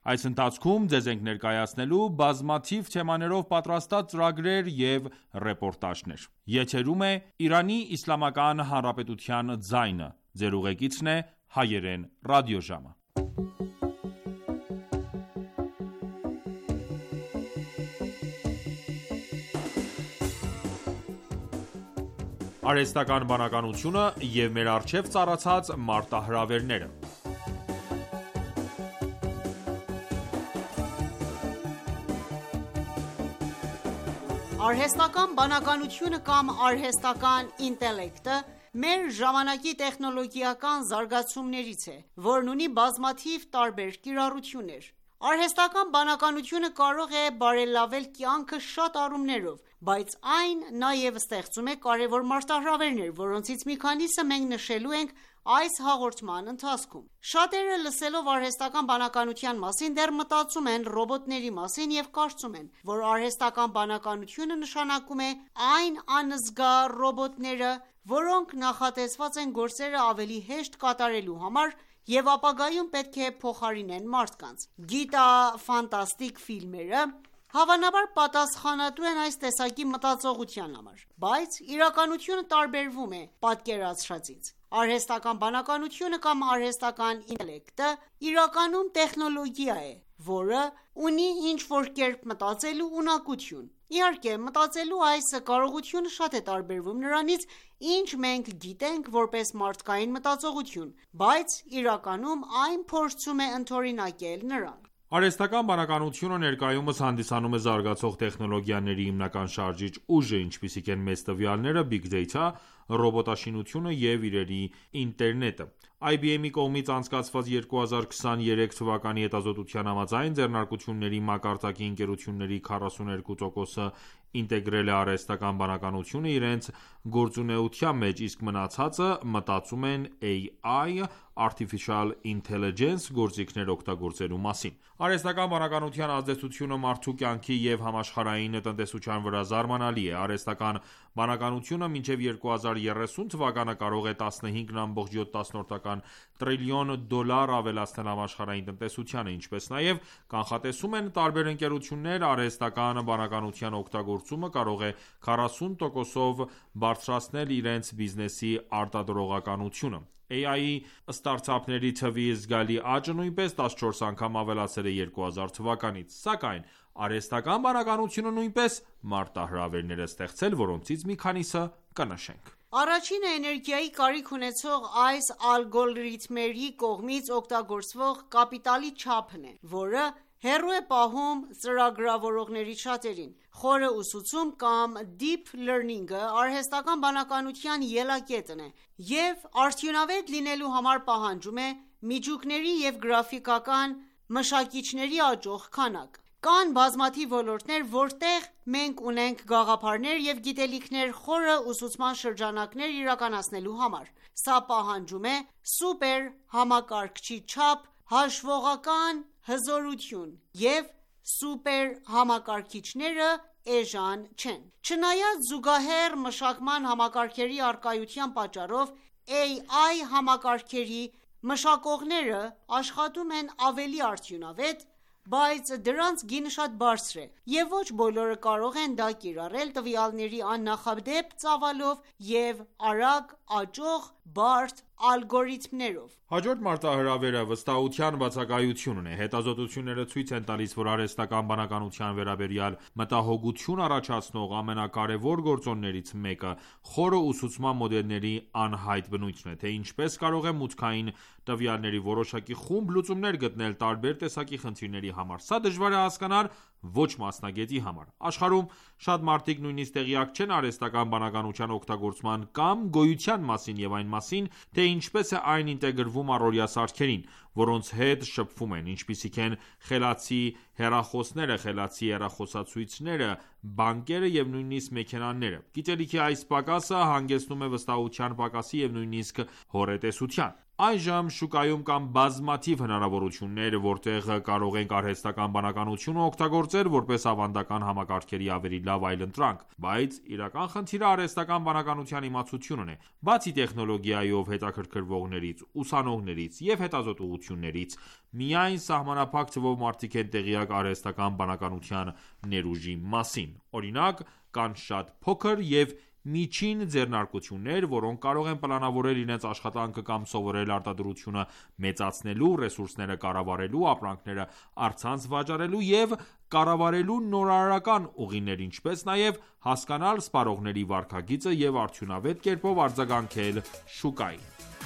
Այս ընթացքում ձեզ ենք ներկայացնելու բազմաթիվ թեմաներով պատրաստած ծրագրեր և ռեպորտաժներ։ Եթերում է Իրանի Իսլամական Հանրապետության ձայնը։ Ձեր ուղեկիցն է Հայերեն ռադիոժամը։ Արհեստական բանականությունը և մեր առջև ծառացած մարտահրավերները։ Արհեստական բանականությունը կամ արհեստական ինտելեկտը մեր ժամանակի տեխնոլոգիական զարգացումներից է, որն ունի բազմաթիվ տարբեր կիրառություններ։ Արհեստական բանականությունը կարող է բարելավել կյանքը շատ առումներով, բայց այն նաև ստեղծում է կարևոր մարտահրավերներ, որոնցից մի քանիսը մենք նշելու ենք այս հաղորդման ընթացքում։ Շատերը լսելով արհեստական բանականության մասին դեռ մտածում են ռոբոտների մասին և կարծում են, որ արհեստական բանականությունը նշանակում է այն անզգա ռոբոտները, որոնք նախատեսված են գործերը ավելի հեշտ կատարելու համար և ապագայում պետք է փոխարինեն մարդկանց։ Գիտաֆանտաստիկ ֆիլմերը հավանաբար պատասխանատու են այս տեսակի մտածողության համար, բայց իրականությունը տարբերվում է պատկերացրածից։ Արհեստական բանականությունը կամ արհեստական ինտելեկտը իրականում տեխնոլոգիա է, որը ունի ինչ-որ կերպ մտածելու ունակություն։ Իհարկե, մտածելու այս կարողությունը շատ է տարբերվում նրանից, ինչ մենք գիտենք որպես մարդկային մտածողություն, բայց իրականում այն փորձում է ընդօրինակել նրան։ Արհեստական բանականությունը ներկայումս հանդիսանում է զարգացող տեխնոլոգիաների հիմնական շարժիչ ուժը, ինչպիսիք են մեծ տվյալները, Big Data, ռոբոտաշինությունը և իրերի ինտերնետը։ IBM-ի կողմից անցկացված 2023 թվականի հետազոտության համաձայն, ձեռնարկությունների մակարդակի ընկերությունների 42%-ը ինտեգրել է արհեստական բանականությունը իրենց գործունեության մեջ, իսկ մնացածը մտածում են AI Artificial Intelligence գործիքներ օգտագործելու մասին։ Արհեստական բանականության ազդեցությունը մարդու կյանքի և համաշխարհային տնտեսության վրա զարմանալի է։ Արհեստական բանականությունը մինչև 2030 թվականը կարող է 15.7 տրիլիոն դոլար ավելացնել համաշխարհային տնտեսությանը, ինչպես նաև կանխատեսում են տարբեր ընկերություններ, արհեստական բանականության օգտագործումը կարող է 40%-ով բարձրացնել իրենց բիզնեսի արտադրողականությունը։ AI-ի ստարտափների թվի զգալի աճը նույնպես 14 անգամ ավելացել է 2000 թվականից, սակայն արհեստական բանականությունը նույնպես մարտահրավերներ է ստեղծել, որոնցից մի քանիսը կնշենք։ Առաջինը էներգիայի կարիք ունեցող այս ալգորիթմերի կողմից օգտագործվող կապիտալի չափն է, որը հեռու է պահում ծրագրավորողների շատերին։ Խորը ուսուցում կամ Deep Learning-ը արհեստական բանականության ելակետն է և արդյունավետ լինելու համար պահանջում է միջուկների և գրաֆիկական մշակիչների աճող քանակ։ Կան բազմաթիվ ոլորտներ, որտեղ մենք ունենք գաղափարներ և գիտելիքներ խորը ուսուցման շրջանակներ իրականացնելու համար։ Սա պահանջում է սուպեր համակարգչի չափ, հաշվողական հզորություն, և սուպեր համակարգիչները էժան չեն։ Չնայած զուգահեռ մշակման համակարգերի առկայության պատճառով AI համակարգերի մշակողները աշխատում են ավելի արդյունավետ, բայց դրանց գինը շատ բարձր է, և ոչ բոլորը կարող են դա կիրառել տվյալների աննախադեպ ծավալով և արագ աճող բարդ ալգորիթմներով։ Հաջորդ մարտահրավերը վստահության բացակայությունն է։ Հետազոտությունները ցույց են տալիս, որ արհեստական բանականության վերաբերյալ մտահոգություն առաջացնող ամենակարևոր գործոններից մեկը խորը ուսուցման մոդելների անհայտ բնույթն է, թե ինչպես կարող է մուտքային տվյալների որոշակի խումբ լուծումներ գտնել տարբեր տեսակի խնդիրների համար։ Սա դժվար է հասկանալ ոչ մասնագետի համար։ Աշխարհում շատ մարդիկ նույնիսկ տեղյակ չեն արհեստական բանականության օգտագործման կամ գոյության մասին և այն մասին, թե ինչպես է այն ինտեգրվում առօրյա սարքերին, որոնց հետ շփվում են, ինչպիսիք են խելացի հեռախոսները, խելացի հեռախոսացույցները, բանկերը և նույնիսկ մեքենաները։ Գիտելիքի այս պակասը հանգեցնում է վստահության պակասի և նույնիսկ հոռետեսության։ Այժմ շուկայում կան բազմաթիվ հնարավորություններ, որտեղ կարող ենք արհեստական բանականությունը օգտագործել որպես ավանդական համակարգերի ավելի լավ այլընտրանք, բայց իրական խնդիրը արհեստական բանականության իմացությունն է։ Բացի տեխնոլոգիայով հետաքրքրվողներից, ուսանողներից և հետազոտություններից, միայն սահմանափակ թվով մարդիկ են տեղյակ արհեստական բանականության ներուժի մասին։ Օրինակ, կան շատ փոքր և միջին ձեռնարկություններ, որոնք կարող են պլանավորել իրենց աշխատանքը կամ սովորել արտադրությունը մեծացնելու, ռեսուրսները կառավարելու, ապրանքները առցանց վաճառելու և կառավարելու նորարարական ուղիներ, ինչպես նաև հասկանալ սպառողների վարքագիծը և արդյունավետ կերպով արձագանքել շուկային։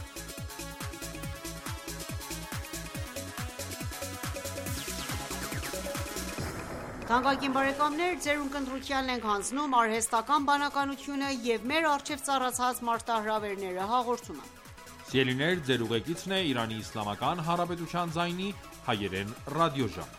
Թանկագին բարեկամներ, ձեր ունկնդրությանն ենք հանձնում արհեստական բանականությունը և մեր առջև ծառացած մարտահրավերները հաղորդումը։ Սիրելիներ, ձեր ուղեկիցն է Իրանի Իսլամական Հանրապետության ձայնի հայերեն ռադիոժամ։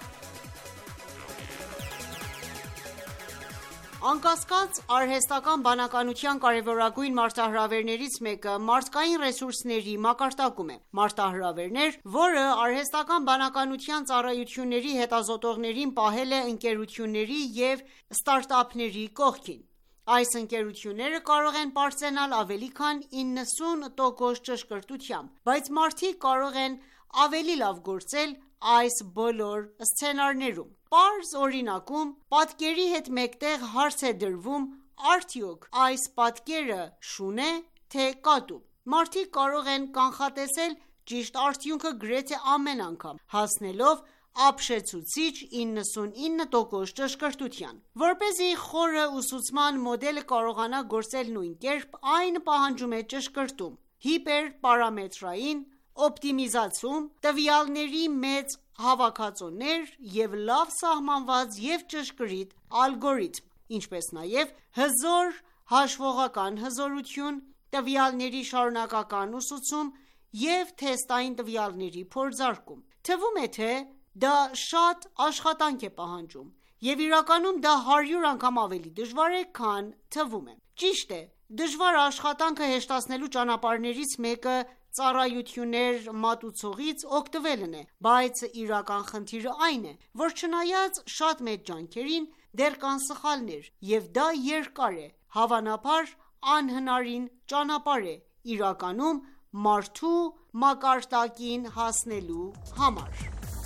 Անկասկած, արհեստական բանականության կարևորագույն մարտահրավերներից մեկը մարդկային ռեսուրսների մակարդակում է։ Մարտահրավերներ, որը արհեստական բանականության ծառայությունների հետազոտողներին պահել է ընկերությունների և ստարտափների կողքին։ Այս ընկերությունները կարող են պարծենալ ավելի քան 90% ճշգրտությամբ, բայց մարդիկ կարող են ավելի լավ գործել այս բոլոր սցենարներում։ Պարզ օրինակում, պատկերի հետ մեկտեղ հարց է դրվում՝ արդյոք այս պատկերը շուն է, թե կատու։ Մարդիկ կարող են կանխատեսել ճիշտ արդյունքը գրեթե ամեն անգամ, հասնելով ապշեցուցիչ 99% ճշգրտության։ Որպեսզի խորը ուսուցման մոդելը կարողանա գործել նույն կերպ, այն պահանջում է ճշգրտում, հիպերպարամետրային օպտիմիզացում, տվյալների մեծ հավաքածուներ և լավ սահմանված և ճշգրիտ ալգորիթմ, ինչպես նաև հզոր հաշվողական հզորություն, տվյալների շարունակական ուսուցում և թեստային տվյալների փորձարկում։ Թվում է, թե դա շատ աշխատանք է պահանջում, և իրականում դա 100 անգամ ավելի դժվար է, քան թվում է։ Ճիշտ է, դժվար աշխատանքը հեշտացնելու ճանապարհներից մեկը ծառայություններ մատուցողից օգտվելն է, բայց իրական խնդիրը այն է, որ չնայած շատ մեծ ջանքերին, դեռ կան սխալներ, և դա երկար է, հավանաբար անհնարին ճանապարհ է իրականում մարդու մակարդակին հասնելու համար։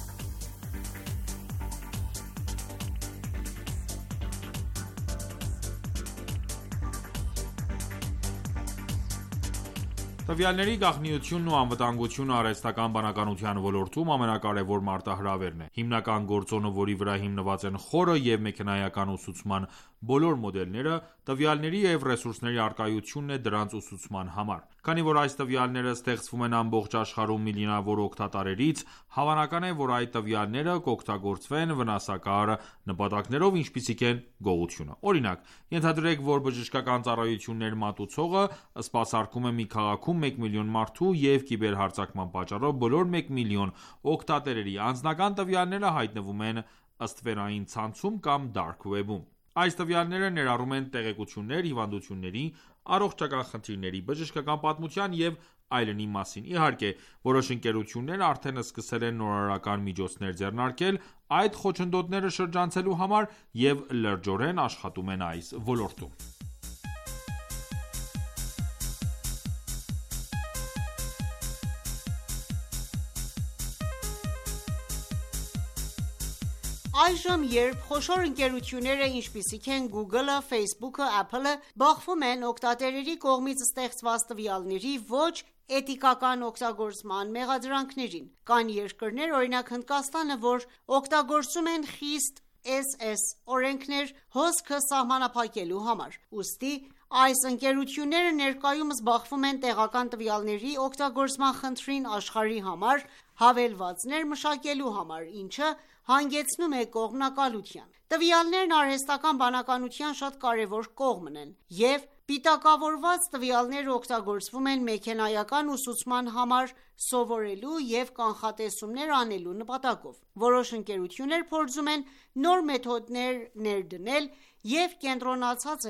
Տվյալների գաղտնիությունն ու անվտանգությունը արհեստական բանականության ոլորտում ամենակարևոր մարտահրավերն է։ Հիմնական գործոնը, որի վրա հիմնված են խորը և մեքենայական ուսուցման բոլոր մոդելները, տվյալների և ռեսուրսների առկայությունն է դրանց ուսուցման համար։ Քանի որ այս տվյալները ստեղծվում են ամբողջ աշխարհում միլիոնավոր օգտատերերից, հավանական է, որ այդ տվյալները կօգտագործվեն վնասակար նպատակներով, ինչպիսիք են գողությունը։ Օրինակ, ենթադրենք, որ բժշկական ծառայություններ մատուցողը սպասարկում է մի քաղաքում 1 միլիոն մարդու և կիբերհարձակման պատճառով բոլոր 1 միլիոն օգտատերերի անձնական տվյալները հայտնվում են ստվերային ցանցում կամ dark web-ում։ Այս տվյալները ներառում են տեղեկություններ հիվանդությունների, առողջական խնդիրների, բժշկական պատմության և այլնի մասին։ Իհարկե, որոշ ընկերություններ արդեն սկսել են նորարարական միջոցներ ձեռնարկել այդ խոչընդոտները շրջանցելու համար և լրջորեն աշխատում են այս ոլորտում։ Այժմ, երբ խոշոր ընկերությունները, ինչպիսիք են Google-ը, Facebook-ը, Apple-ը, բախվում են օգտատերերի կողմից ստեղծված տվյալների ոչ էթիկական օգտագործման մեղադրանքներին։ Կան երկրներ, օրինակ Հնդկաստանը, որ օգտագործում են խիստ SS օրենքներ հոսքը սահմանափակելու համար։ Ուստի այս ընկերությունները ներկայումս բախվում են տեղական տվյալների օգտագործման խնդրին աշխարհի համար հավելվածներ մշակելու համար, ինչը հանգեցնում է կողմնակալության։ Տվյալներն արհեստական բանականության շատ կարևոր կողմն են, և պիտակավորված տվյալները օգտագործվում են մեքենայական ուսուցման համար սովորելու և կանխատեսումներ անելու նպատակով։ Որոշ ընկերություններ փորձում են նոր մեթոդներ ներդնել և կենտրոնացած են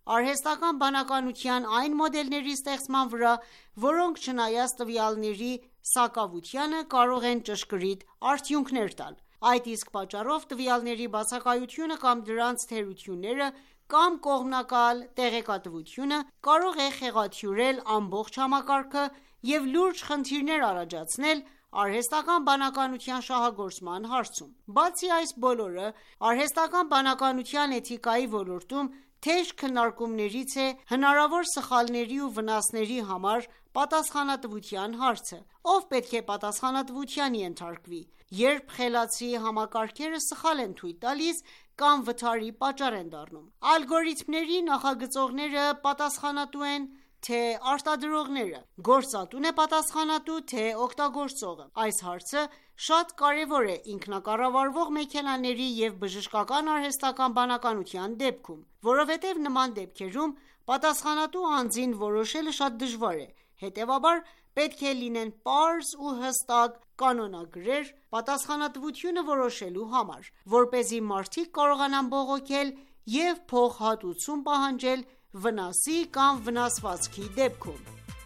արհեստական բանականության այն մոդելների ստեղծման վրա, որոնք չնայած տվյալների սակավությանը կարող են ճշգրիտ արդյունքներ տալ: Այդ իսկ պատճառով տվյալների բացակայությունը կամ դրանց թերությունները կամ կողմնակալ տեղեկատվությունը կարող է խեղաթյուրել ամբողջ համակարգը և լուրջ խնդիրներ առաջացնել արհեստական բանականության շահագործման հարցում: Բացի այս բոլորը, արհեստական բանականության էթիկայի ոլորտում թեժ քննարկումներից է հնարավոր սխալների ու վնասների համար պատասխանատվության հարցը: Ով պետք է պատասխանատվության ենթարկվի, երբ խելացի համակարգերը սխալ են թույլ տալիս կամ վթարի պատճառ են դառնում: Ալգորիթմների նախագծողները պատասխանատու են, թե արտադրողները: Գործատու՞ն է պատասխանատու, թե օգտագործողը: Այս հարցը շատ կարևոր է ինքնակառավարվող մեքենաների և բժշկական արհեստական բանականության դեպքում, որովհետև նման դեպքերում պատասխանատու անձին որոշելը շատ դժվար է: Հետևաբար, պետք է լինեն պարզ ու հստակ կանոնագրեր պատասխանատվությունը որոշելու համար, որպեսզի մարդիկ կարողանան բողոքել և փոխհատուցում պահանջել վնասի կամ վնասվածքի դեպքում: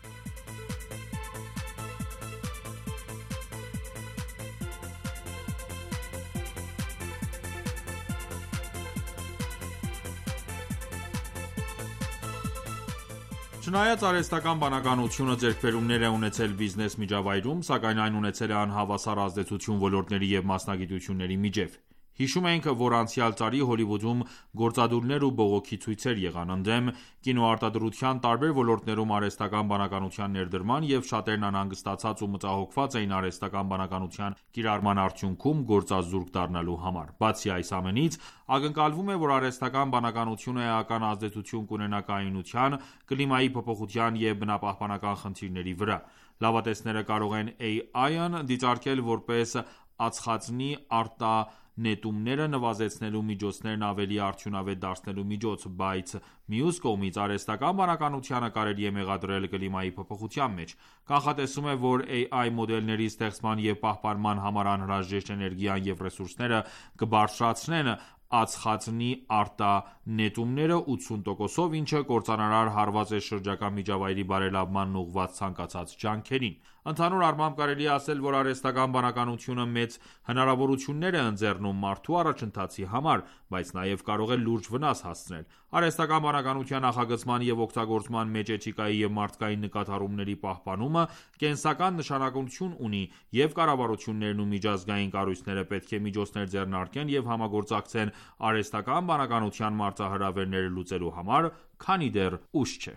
Չնայած արհեստական բանականությունը ձեռքբերումներ է ունեցել բիզնես միջավայրում, սակայն այն ունեցել է անհավասար ազդեցություն ոլորտների և մասնագիտությունների միջև: Հիշում ենք, որ անցյալ տարի Հոլիվուդում գործադուլներ ու բողոքի ցույցեր եղան, ընդդեմ կինոարտադրության տարբեր ոլորտներում արհեստական բանականության ներդրման և շատերն անհանգստացած ու մտահոգված էին արհեստական բանականության կիրառման արդյունքում գործազուրկ դառնալու համար: Բացի այս ամենից, ակնկալվում է, որ արհեստական բանականությունը էական ազդեցություն կունենա կայունության, կլիմայի փոփոխության և բնապահպանական խնդիրների վրա: Լավատեսները կարող են AI-ն դիտարկել որպես ածխածնի արտանետումները նվազեցնելու միջոցներն ավելի արդյունավետ դարձնելու միջոց, բայց մյուս կողմից, արհեստական բանականությանը կարելի է մեղադրել կլիմայի փոփոխության մեջ: Կանխատեսվում է, որ AI մոդելների ստեղծման և պահպանման համար անհրաժեշտ էներգիան և ռեսուրսները կբարձրացնեն ածխածնի արտանետումները 80%-ով, ինչը կործանարար հարված է շրջակա միջավայրի բարելավմանն ուղղված ցանկացած ջանքերին: Ընդհանուր առմամբ, կարելի է ասել, որ արհեստական բանականությունը մեծ հնարավորություններ է ընձեռում մարդու առաջընթացի համար, բայց նաև կարող է լուրջ վնաս հասցնել: Արհեստական բանականության նախագծման և օգտագործման մեջ էթիկայի և մարդկային նկատառումների պահպանումը կենսական նշանակություն ունի, և կառավարություններն ու միջազգային կառույցները պետք է միջոցներ ձեռնարկեն և համագործակցեն արհեստական բանականության մարտահրավերները լուծելու համար, քանի դեռ ուշ չէ: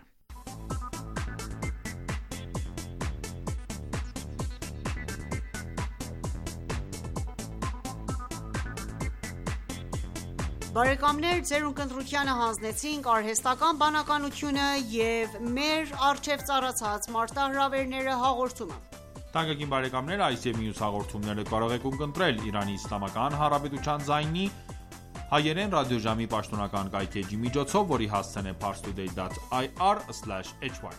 «Արհեստական բանականությունը և մեր առջև ծառացած մարտահրավերները» հաղորդումը: Թանկագին բարեկամներ, այս և մյուս հաղորդումները կարող եք ունկնդրել «Իրանի Իսլամական Հանրապետության» ձայնի հայերեն ռադիոժամի պաշտոնական կայքէջի միջոցով, որի հասցեն է parstoday.ir/hy: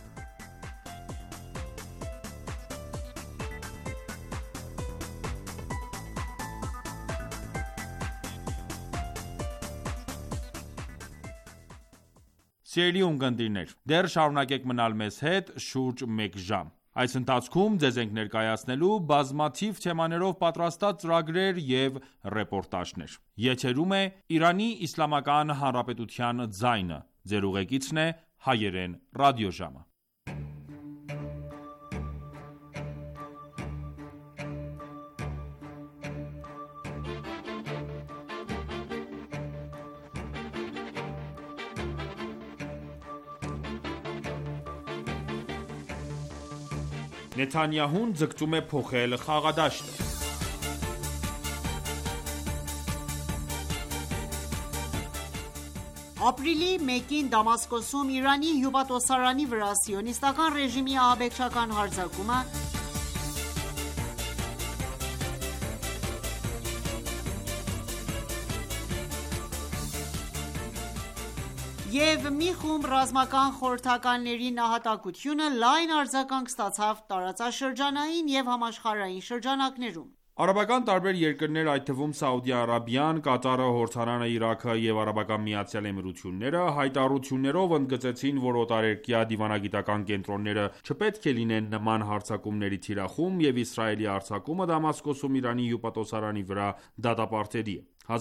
Սիրելի ունկնդիրներ, դեռ շարունակեք մնալ մեզ հետ շուրջ մեկ ժամ: Այս ընթացքում ձեզ ենք ներկայացնելու բազմաթիվ թեմաներով պատրաստած ծրագրեր և ռեպորտաժներ: Եթերում է «Իրանի Իսլամական Հանրապետության ձայնը», Ձեր ուղեկիցն է Հայերեն ռադիոժամը: Նեթանյահուն ձգտում է փոխել խաղադաշտը: Ապրիլի 1-ին Դամասկոսում Իրանի հյուպատոսարանի վրա Սիոնիստական ռեժիմի ահաբեկչական հարձակումը և մի խումբ ռազմական խորհրդականների նահատակությունը լայն արձագանք ստացավ տարածաշրջանային և համաշխարհային շրջանակներում: Արաբական տարբեր երկրներ, այդ թվում Սաուդյան, Կատարը, Հորդանանը, Իրաքը և Արաբական Միացյալ Էմիրությունները հայտարարություններով ընդգծեցին, որ օտարերկրյա դիվանագիտական կենտրոնները չպետք է լինեն նման հարձակումների թիրախում, և Իսրայելի հարձակումը Դամասկոսում Իրանի հյուպատոսարանի վրա դատապարտելի է: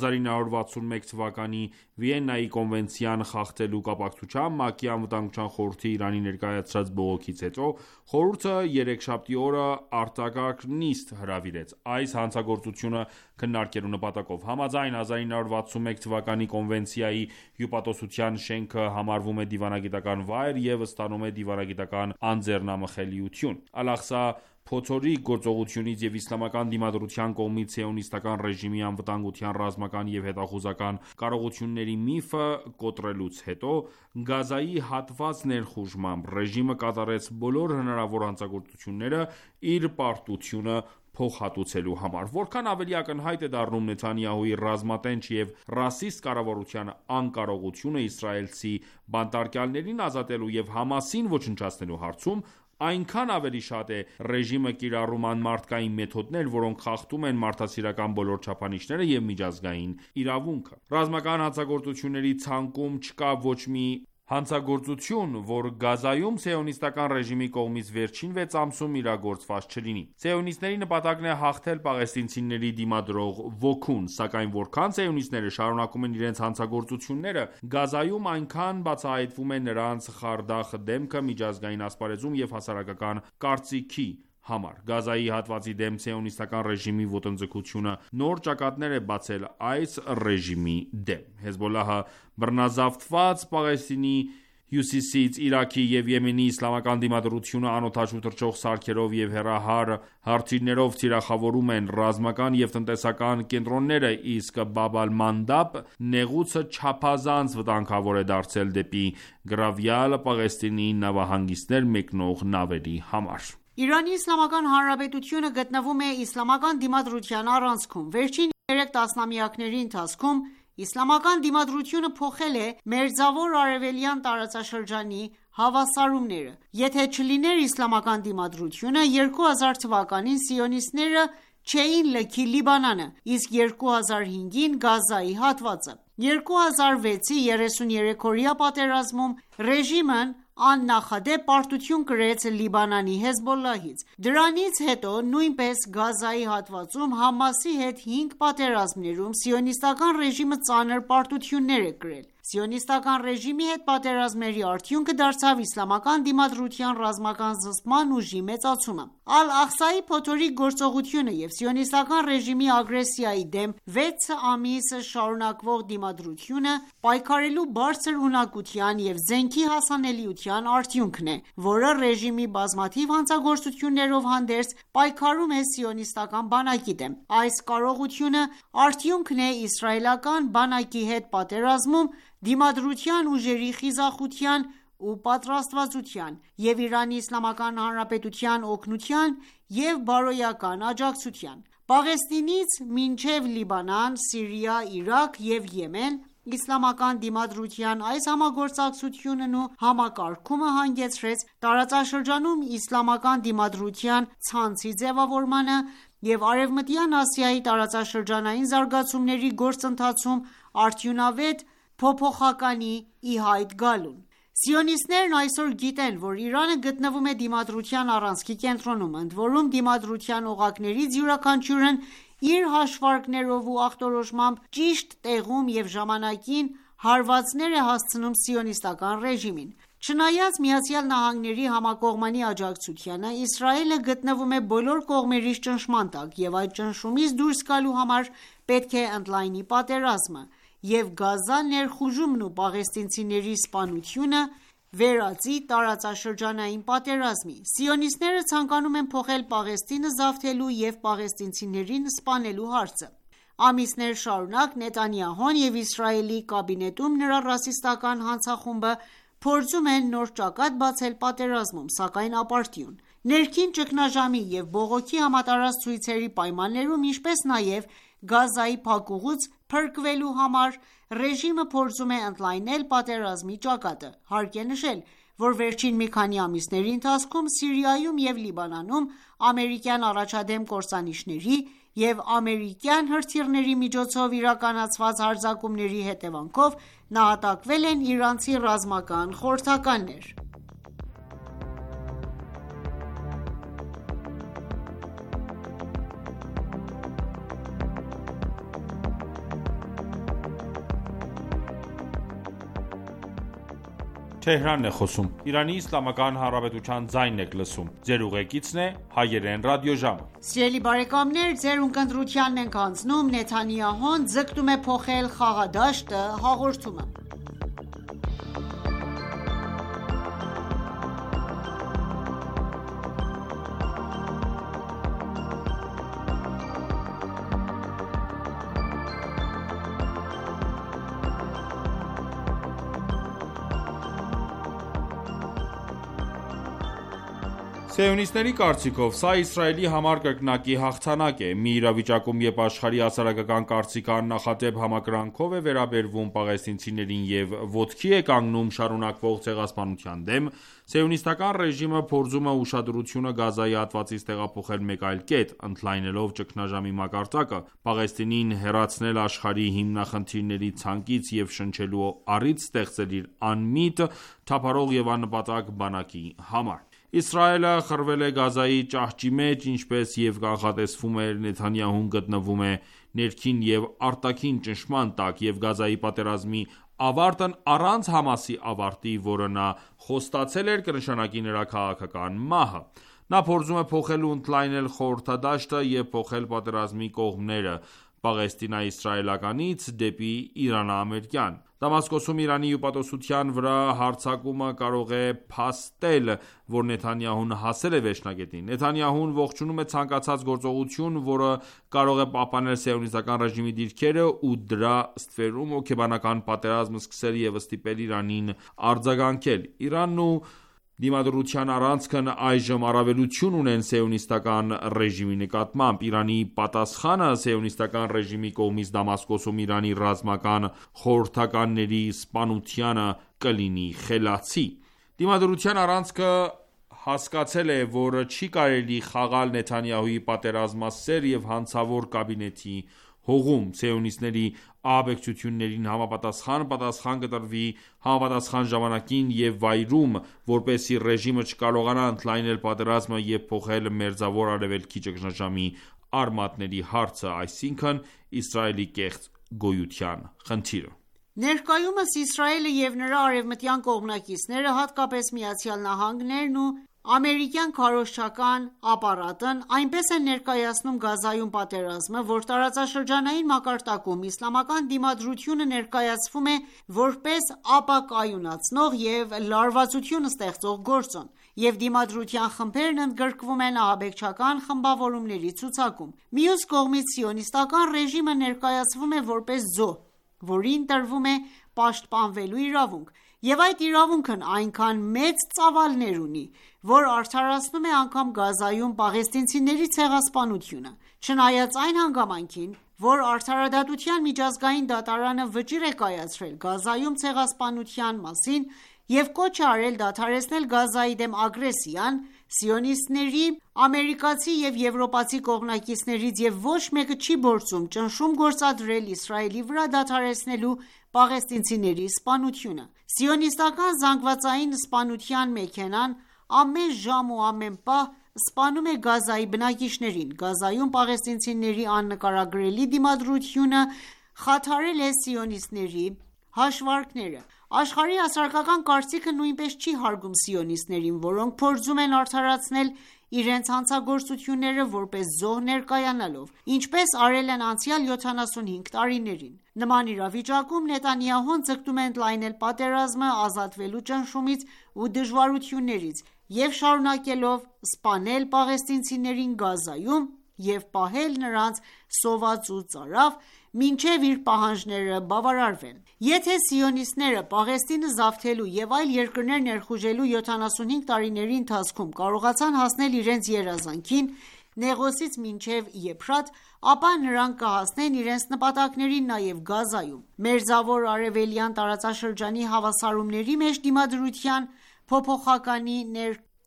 1961 թվականի Վիեննայի կոնվենցիան խախտելու կապակցությամբ ՄԱԿ-ի Անվտանգության խորհրդի Իրանի ներկայացրած բողոքից հետո խորհուրդը երեքշաբթի օրը արտակարգ նիստ հրավիրեց այս հանցագործությունը քննարկելու նպատակով: Համաձայն 1961 թվականի կոնվենցիայի հյուպատոսության շենքը համարվում է դիվանագիտական վայր և ստանում է դիվանագիտական անձեռնամխելիություն: Ալ-Աղսա փոթորիկ գործողությունից և իսլամական դիմադրության կողմից սիոնիստական ռեժիմի անվտանգության ռազմական և հետախուզական կարողությունների միֆը կոտրելուց հետո Գազայի հատված ներխուժմամբ ռեժիմը կատարեց բոլոր հնարավոր հանցագործությունները իր պարտությունը փոխհատուցելու համար: Որքան ավելի ակնհայտ է դառնում Նեթանյահուի ռազմատենչ և ռասիստ կառավարության անկարողությունը իսրայելցի բանտարկյալներին ազատելու և Համասին ոչնչացնելու հարցում, այնքան ավելի շատ է ռեժիմը կիրառում անմարդկային մեթոդներ, որոնք խախտում են մարդասիրական բոլոր չափանիշները և միջազգային իրավունքը: Ռազմական հանցագործությունների ցանկում չկա ոչ մի հանցագործություն, որ Գազայում սիոնիստական ռեժիմի կողմից վերջին 6 ամսում իրագործված չլինի: Սիոնիստների նպատակն է հաղթել պաղեստինցիների դիմադրող ոգուն: Սակայն որքան սիոնիստները շարունակում են իրենց հանցագործությունները, Գազայում այնքան բացահայտվում է նրանց խարդախ դեմքը միջազգային ասպարեզում և հասարակական կարծիքի համար: Գազայի հատվածի դեմ սիոնիստական ռեժիմի ոտնձգությունը նոր ճակատներ է բացել այս ռեժիմի դեմ: Հեզբոլլահը բռնազավթված Պաղեստինի հյուսիսից Իրաքի և Եմենի իսլամական դիմադրությունը անօդաչու թռչող սարքերով և հեռահար հրթիռներով թիրախավորում են ռազմական և տնտեսական կենտրոնները, իսկ Բաբ ալ-Մանդաբ նեղուցը չափազանց վտանգավոր է դարձել դեպի գրավյալ Պաղեստինի նավահանգիստներ մեկնող նավերի համար: Իրանի Իսլամական Հանրապետությունը գտնվում է իսլամական դիմադրության առանցքում: Վերջին 3 տասնամյակների ընթացքում իսլամական դիմադրությունը փոխել է Մերձավոր Արևելյան տարածաշրջանի հավասարումները: Եթե չլիներ իսլամական դիմադրությունը, 2000 թվականին սիոնիստները չէին լքի Լիբանանը, իսկ 2005-ին Գազայի հատվածը: 2006-ի 33-օրյա պատերազմում ռեժիմն աննախադեպ պարտություն կրեց Լիբանանի Հեզբոլլահից: Դրանից հետո նույնպես Գազայի հատվածում ՀԱՄԱՍ-ի հետ 5 պատերազմներում սիոնիստական ռեժիմը ծանր պարտություններ է կրել: Սիոնիստական ռեժիմի հետ պատերազմների արդյունքը դարձավ իսլամական դիմադրության ռազմական զսպման ուժի մեծացումը: Ալ-Աղսայի փոթորիկ գործողությունը և սիոնիստական ռեժիմի ագրեսիայի դեմ 6 ամիս շարունակվող դիմադրությունը պայքարելու բարձր ունակության և զենքի հասանելիության արդյունքն է, որը ռեժիմի բազմաթիվ հանցագործություններով հանդերձ պայքարում է սիոնիստական բանակի դեմ: Այս կարողությունը արդյունքն է իսրայելական բանակի հետ պատերազմում դիմադրության ուժերի խիզախության ու պատրաստվածության և Իրանի Իսլամական Հանրապետության օգնության և բարոյական աջակցության: Պաղեստինից մինչև Լիբանան, Սիրիա, Իրաք և Եմեն իսլամական դիմադրության այս համագործակցությունն ու համակարգումը հանգեցրեց տարածաշրջանում իսլամական դիմադրության ցանցի ձևավորմանը և Արևմտյան Ասիայի տարածաշրջանային զարգացումների գործընթացում արդյունավետ փոփոխականի ի հայտ գալուն: Սիոնիստներն այսօր գիտեն, որ Իրանը գտնվում է դիմադրության առանցքի կենտրոնում, ընդորում դիմադրության օղակներից յուրաքանչյուրն իր հաշվարկներով ու ախտորոշմամբ ճիշտ տեղում և ժամանակին հարվածներ է հասցնում սիոնիստական ռեժիմին: Չնայած ԱՄՆ-ի համակողմանի աջակցությանը, Իսրայելը գտնվում է բոլոր կողմերից ճնշման տակ և այդ ճնշումից դուրս գալու համար պետք է ընդլայնի պատերազմը և Գազա ներխուժումն ու պաղեստինցիների սպանությունը վերածի տարածաշրջանային պատերազմի: Սիոնիստները ցանկանում են փոխել Պաղեստինը զավթելու և պաղեստինցիներին սպանելու հարցը: Ամիսներ շարունակ Նեթանյահուն և Իսրայելի կաբինետում նրա ռասիստական հանցախումբը փորձում են նոր ճակատ բացել պատերազմում, սակայն ապարդյուն: Ներքին ճգնաժամի և բողոքի համատարած ցույցերի պայմաններում, ինչպես նաև Գազայի փակուղուց փրկվելու համար ռեժիմը փորձում է ընդլայնել պատերազմի ճակատը: Հարկ է նշել, որ վերջին մի քանի ամիսների ընթացքում Սիրիայում և Լիբանանում ամերիկյան առաջադեմ կործանիչների և ամերիկյան հրթիռների միջոցով իրականացված հարձակումների հետևանքով նահատակվել են իրանցի ռազմական խորհրդականներ։ Նեթանյահուն ձգտում է փոխել «խաղադաշտը» հաղորդումը։ Սիոնիստների կարծիքով սա Իսրայելի համար կրկնակի հաղթանակ է։ Մի իրավիճակում, երբ աշխարհի հասարակական կարծիքը աննախադեպ համակրանքով է վերաբերվում պաղեստինցիներին և ոտքի է կանգնում շարունակվող ցեղասպանության դեմ, Սիոնիստական ռեժիմը փորձում է ուշադրությունը Գազայի հատվածից տեղափոխել մեկ այլ կետ՝ ընդլայնելով ճգնաժամի մակարդակը, Պաղեստինին հեռացնել աշխարհի հիմնախնդիրների ցանկից և շնչելու առիթ ստեղծել իր անմիտ, թափառող և աննպատակ բանակի համար։ Իսրայելը խրվել է Գազայի ճահճի մեջ, ինչպես և կանխատեսվում էր, Նեթանյահուն գտնվում է ներքին և արտաքին ճնշման տակ, և Գազայի պատերազմի ավարտն առանց Համասի ավարտի, որը նա խոստացել էր, կնշանակի նրա քաղաքական մահը։ Նա փորձում է փոխել ու ընդլայնել խորհրդադաշտը և փոխել պատերազմի կողմերը պաղեստինա-իսրայելականից դեպի իրանա-ամերիկյան։ Դամասկոսում Իրանի հյուպատոսության վրա հարձակումը կարող է փաստել, որ Նեթանյահուն հասել է վերջնագետին։ Նեթանյահուն ողջունում է ցանկացած գործողություն, որը կարող է պահպանել սիոնիստական ռեժիմի դիրքերը ու դրա ստվերում հոգեբանական պատերազմ սկսել և ստիպել Իրանին արձագանքել։ Իրանն ու Դիմադրության առանցքն այժմ առավելություն ունեն սիոնիստական ռեժիմի նկատմամբ։ Իրանի պատասխանը սիոնիստական ռեժիմի կողմից Դամասկոսում Իրանի ռազմական խորհրդականների սպանությանը կլինի խելացի։ Դիմադրության առանցքը հասկացել է, որ չի կարելի խաղալ Նեթանյահուի պատերազմասեր և հանցավոր կաբինետի հողում։ Սիոնիստների ահաբեկչություններին համապատասխան պատասխան կտրվի համապատասխան ժամանակին և վայրում, որպեսզի ռեժիմը չկարողանա ընդլայնել պատերազմը և փոխել Մերձավոր Արևելքի ճգնաժամի արմատների հարցը, այսինքն Իսրայելի կեղծ գոյության խնդիրը։ Ներկայումս Իսրայելը և նրա արևմտյան կողմնակիցները, հատկապես ԱՄՆ-ն ու ամերիկյան քարոզչական ապարատն այնպես են ներկայացնում Գազայում պատերազմը, որ տարածաշրջանային մակարդակում իսլամական դիմադրությունը ներկայացվում է որպես ապակայունացնող և լարվածություն ստեղծող գործոն, և դիմադրության խմբերն ընդգրկվում են ահաբեկչական խմբավորումների ցուցակում։ Մյուս կողմից Սիոնիստական ռեժիմը ներկայացվում է որպես զոհ, որին տրվում է պաշտպանվելու իրավունք, և այդ իրավունքն այնքան մեծ ծավալներ ունի, որ արդարացնում է անգամ Գազայում պաղեստինցիների ցեղասպանությունը։ Չնայած այն հանգամանքին, որ Արդարադատության միջազգային դատարանը վճիռ է կայացրել Գազայում ցեղասպանության մասին և կոչ է արել դադարեցնել Գազայի դեմ ագրեսիան, սիոնիստների ամերիկացի և եվրոպացի կողմնակիցներից և ոչ մեկը չի փորձում ճնշում գործադրել Իսրայելի վրա դադարեցնելու պաղեստինցիների սպանությունը։ Սիոնիստական զանգվածային սպանության մեքենան ամեն ժամ ու ամեն պահ սպանում է Գազայի բնակիչներին։ Գազայում պաղեստինցիների աննկարագրելի դիմադրությունը խաթարել է սիոնիստների հաշվարկները։ Աշխարհի հասարակական կարծիքը նույնպես չի հարգում սիոնիստներին, որոնք փորձում են արդարացնել իրենց հանցագործությունները որպես զոհ ներկայանալով, ինչպես արել են անցյալ 75 տարիներին։ Նման իրավիճակում Նեթանյահուն ձգտում է ընդլայնել պատերազմը ազատվելու ճնշումից ու դժվարություններից և շարունակելով սպանել պաղեստինցիներին Գազայում և պահել նրանց սոված ու ծարավ, մինչև իր պահանջները բավարարվեն։ Եթե սիոնիստները Պաղեստինը զավթելու և այլ երկրներ ներխուժելու 75 տարիների ընթացքում կարողացան հասնել իրենց երազանքին՝ Նեղոսից մինչև Եփրատ, ապա նրանք կհասնեն իրենց նպատակներին նաև Գազայում։ Մերձավոր Արևելյան տարածաշրջանի հավասարումների մեջ Դիմադրության փոփոխականի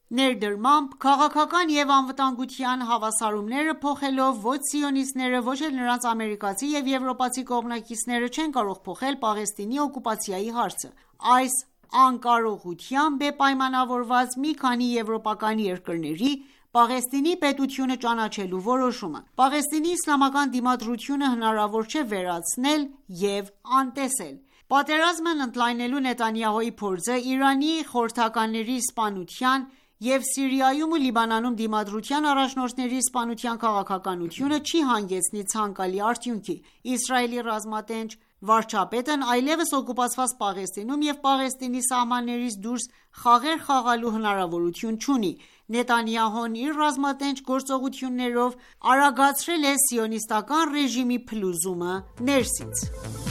ներդրմամբ քաղաքական և անվտանգության հավասարումները փոխելով ոչ սիոնիստները, ոչ էլ նրանց ամերիկացի և եվրոպացի կողմնակիցները չեն կարող փոխել Պաղեստինի օկուպացիայի հարցը։ Այս անկարողությամբ է պայմանավորված մի քանի եվրոպական երկրների Պաղեստինի պետությունը ճանաչելու որոշումը։ Պաղեստինի իսլամական դիմադրությունը հնարավոր չէ վերացնել և անտեսել։ Պատերազմն ընդլայնելու Նեթանյահուի փորձը, Իրանի խորհրդականների սպանության և Սիրիայում ու Լիբանանում դիմադրության առաջնորդների սպանության քաղաքականությունը չի հանգեցնի ցանկալի արդյունքի։ Իսրայելի ռազմատենչ վարչապետն այլևս օկուպացված Պաղեստինում և Պաղեստինի սահմաններից դուրս խաղեր խաղալու հնարավորություն չունի։ Նեթանյահուն իր ռազմատենչ գործողություններով արագացրել է սիոնիստական ռեժիմի փլուզումը ներսից։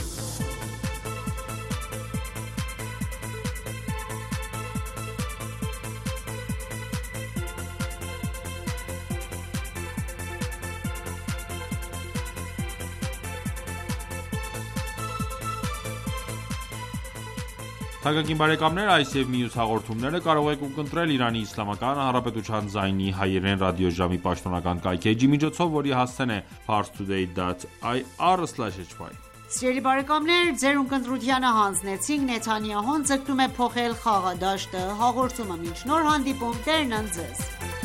Թանկագին բարեկամներ, այս և մյուս հաղորդումները կարող եք ունկնդրել Իրանի Իսլամական Հանրապետության ձայնի հայերեն ռադիոժամի պաշտոնական կայքէջի միջոցով, որի հասցեն է parstoday.ir/hy: Սիրելի բարեկամներ, ձեր ունկնդրությանը հանձնեցինք Նեթանյահուն ձգտում է փոխել խաղադաշտը հաղորդումը։ Մինչ նոր հանդիպում, Տերն ընդ ձեզ։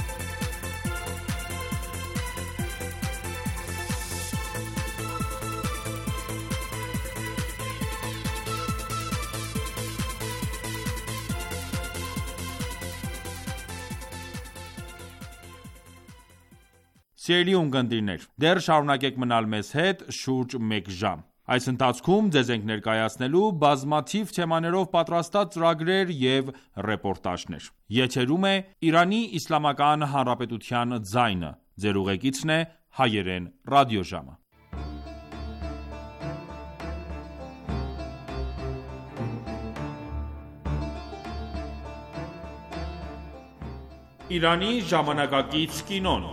Սիրելի ունկնդիրներ, դեռ շարունակեք մնալ մեզ հետ շուրջ մեկ ժամ։ Այս ընթացքում ձեզ ենք ներկայացնելու բազմաթիվ թեմաներով պատրաստած ծրագրեր և ռեպորտաժներ։ Եթերում է Իրանի Իսլամական Հանրապետության ձայնը։ Ձեր ուղեկիցն է հայերեն ռադիոժամը։ Իրանի ժամանակակից կինոն։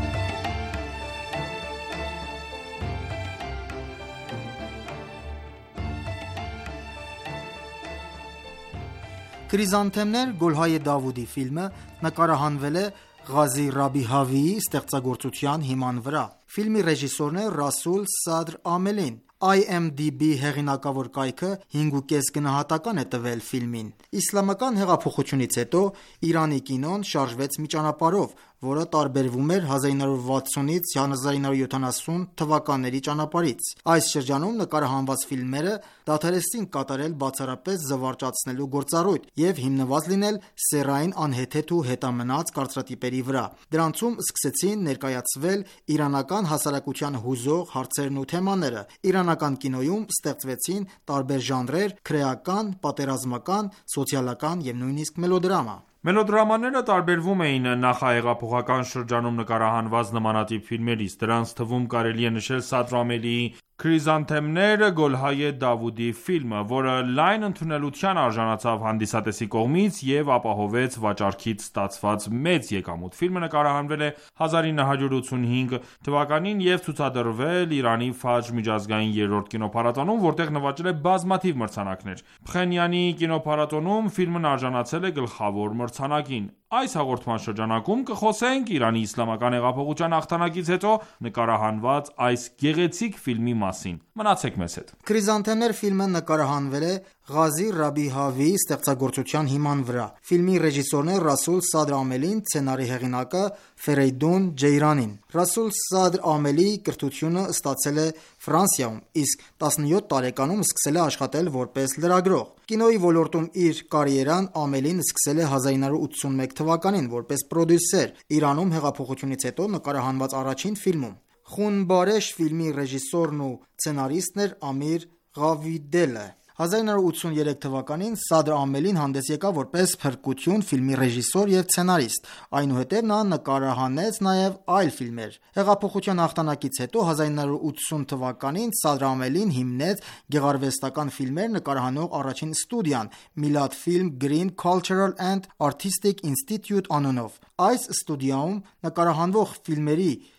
Քրիզանթեմներ Գոլհայե Դավուդի ֆիլմը նկարահանվել է Ղազի Ռաբիհավիի ստեղծագործության հիման վրա։ Ֆիլմի ռեժիսորն է Ռասուլ Սադր Ամելին։ IMDb հեղինակավոր կայքը 5.5 գնահատական է տվել ֆիլմին։ Իսլամական հեղափոխությունից հետո Իրանի կինոն շարժվեց մի ճանապարհով, որը տարբերվում էր 1960-ից 1970 թվականների ճանապարհից։ Այս շրջանում նկարահանված ֆիլմերը դադարեցին կատարել բացառապես զվարճացնելու գործառույթ և հիմնված լինել սեռային անհեթեթ ու հետամնաց կարծրատիպերի վրա։ Դրանցում սկսեցին ներկայացվել իրանական հասարակությանը հուզող հարցերն ու թեմաները։ Իրանական կինոյում ստեղծվեցին տարբեր ժանրեր՝ քրեական, պատերազմական, սոցիալական և նույնիսկ մելոդրամա։ Մելոդրամաները տարբերվում էին նախահեղափոխական շրջանում նկարահանված նմանատիպ ֆիլմերից։ Դրանց թվում կարելի է նշել Սադր Ամելիի «Քրիզանթեմներ Գոլհայե Դավուդի» ֆիլմը, որը լայն ընդունելության արժանացավ հանդիսատեսի կողմից և ապահովեց վաճառքից ստացված մեծ եկամուտ։ Ֆիլմը նկարահանվել է 1985 թվականին և ցուցադրվել Իրանի Ֆաջր միջազգային երրորդ կինոփառատոնում, որտեղ նվաճել է բազմաթիվ մրցանակներ։ Փխենյանի կինոփառատոնում ֆիլմն արժանացել է գլխավոր մրցանակին։ Այս հաղորդման շրջանակում կխոսենք Իրանի իսլամական հեղափոխության հաղթանակից հետո նկարահանված այս գեղեցիկ ֆիլմի մասին։ Մնացեք մեզ հետ։ Քրիզանթեմներ ֆիլմը նկարահանվել է Ղազի Ռաբիհավիի ստեղծագործության հիման վրա։ Ֆիլմի ռեժիսորն է Ռասուլ Սադր Ամելին, սցենարի հեղինակը Ֆերեյդուն Ջեյրանին։ Ռասուլ Սադր Ամելիի կրթությունը ստացել է Ֆրանսիայում, իսկ 17 տարեկանում սկսել է աշխատել որպես լրագրող։ Կինոյի ոլորտում իր կարիերան Ամելին սկսել է 1981 թվականին որպես պրոդյուսեր Իրանում հեղափոխությունից հետո նկարահանված առաջին ֆիլմում։ Խունբարեշ ֆիլմի ռեժիսորն ու սցենարիստն էր Ամիր Ղավիդելը։ 1983 թվականին Սադր Ամելին հանդես եկավ որպես փրկություն ֆիլմի ռեժիսոր և սցենարիստ։ Այնուհետև նա նկարահանեց նաև այլ ֆիլմեր։ Հեղափոխության հաղթանակից հետո 1980 թվականին Սադր Ամելին հիմնեց գեղարվեստական ֆիլմեր նկարահանող առաջին ստուդիան Milad Film Green Cultural and Artistic Institute անունով։ Այս ստուդիայում նկարահանվող ֆիլմերի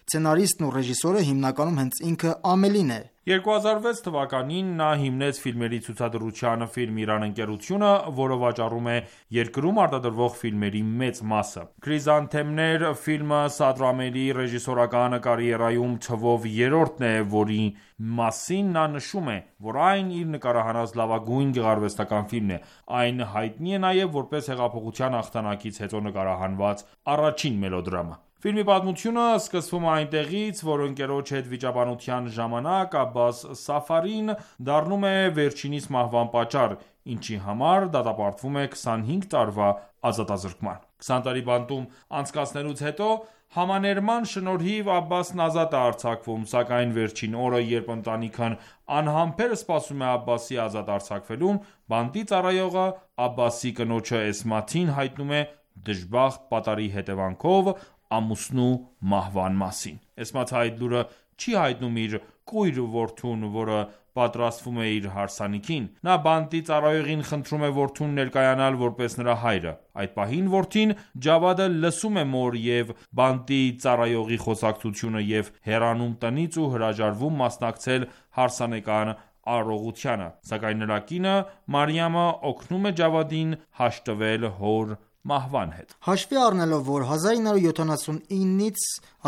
Սցենարիստն ու ռեժիսորը հիմնականում հենց ինքը Ամելին է։ 2006 թվականին նա հիմնեց ֆիլմերի ցուցադրության «Ֆիլմ Իրան» ընկերությունը, որը վաճառում է երկրում արտադրվող ֆիլմերի մեծ մասը։ «Քրիզանթեմներ» ֆիլմը Սադր Ամելի ռեժիսորական կարիերայում թվով երրորդն է, որի մասին նա նշում է, որ այն իր նկարահանած լավագույն գեղարվեստական ֆիլմն է։ Այն հայտնի է նաև որպես հեղափոխության հաղթանակից հետո նկարահանված առաջին մելոդրամա։ Ֆիլմի պատմությունը սկսվում է այնտեղից, որ ընկերոջ հետ վիճաբանության ժամանակ Աբբաս Սաֆարին դառնում է վերջինիս մահվան պատճառ, ինչի համար դատապարտվում է 25 տարվա ազատազրկման։ 20 տարի բանտում անցկացնելուց հետո համաներման շնորհիվ Աբբասն ազատ է արձակվում, սակայն վերջին օրը, երբ ընտանիքն անհամբեր սպասում է Աբբասի ազատ արձակվելուն, բանտի ծառայողը Աբբասի կնոջը Էսմաթին հայտնում է դժբախտ պատարի հետևանքով ամուսնու մահվան մասին։ Էսմաթը այդ լուրը չի հայտնում իր կույր որդուն, որը պատրաստվում է իր հարսանիքին։ Նա բանտի ծառայողին խնդրում է որդուն ներկայանալ որպես նրա հայրը։ Այդ պահին որդին Ջավադը լսում է մոր և բանտի ծառայողի խոսակցությունը և հեռանում տնից ու հրաժարվում մասնակցել հարսանեկան արարողությանը, սակայն նրա կինը Մարիամը օգնում է Ջավադին հաշտվել հոր մահվան հետ։ Հաշվի առնելով, որ 1979-ից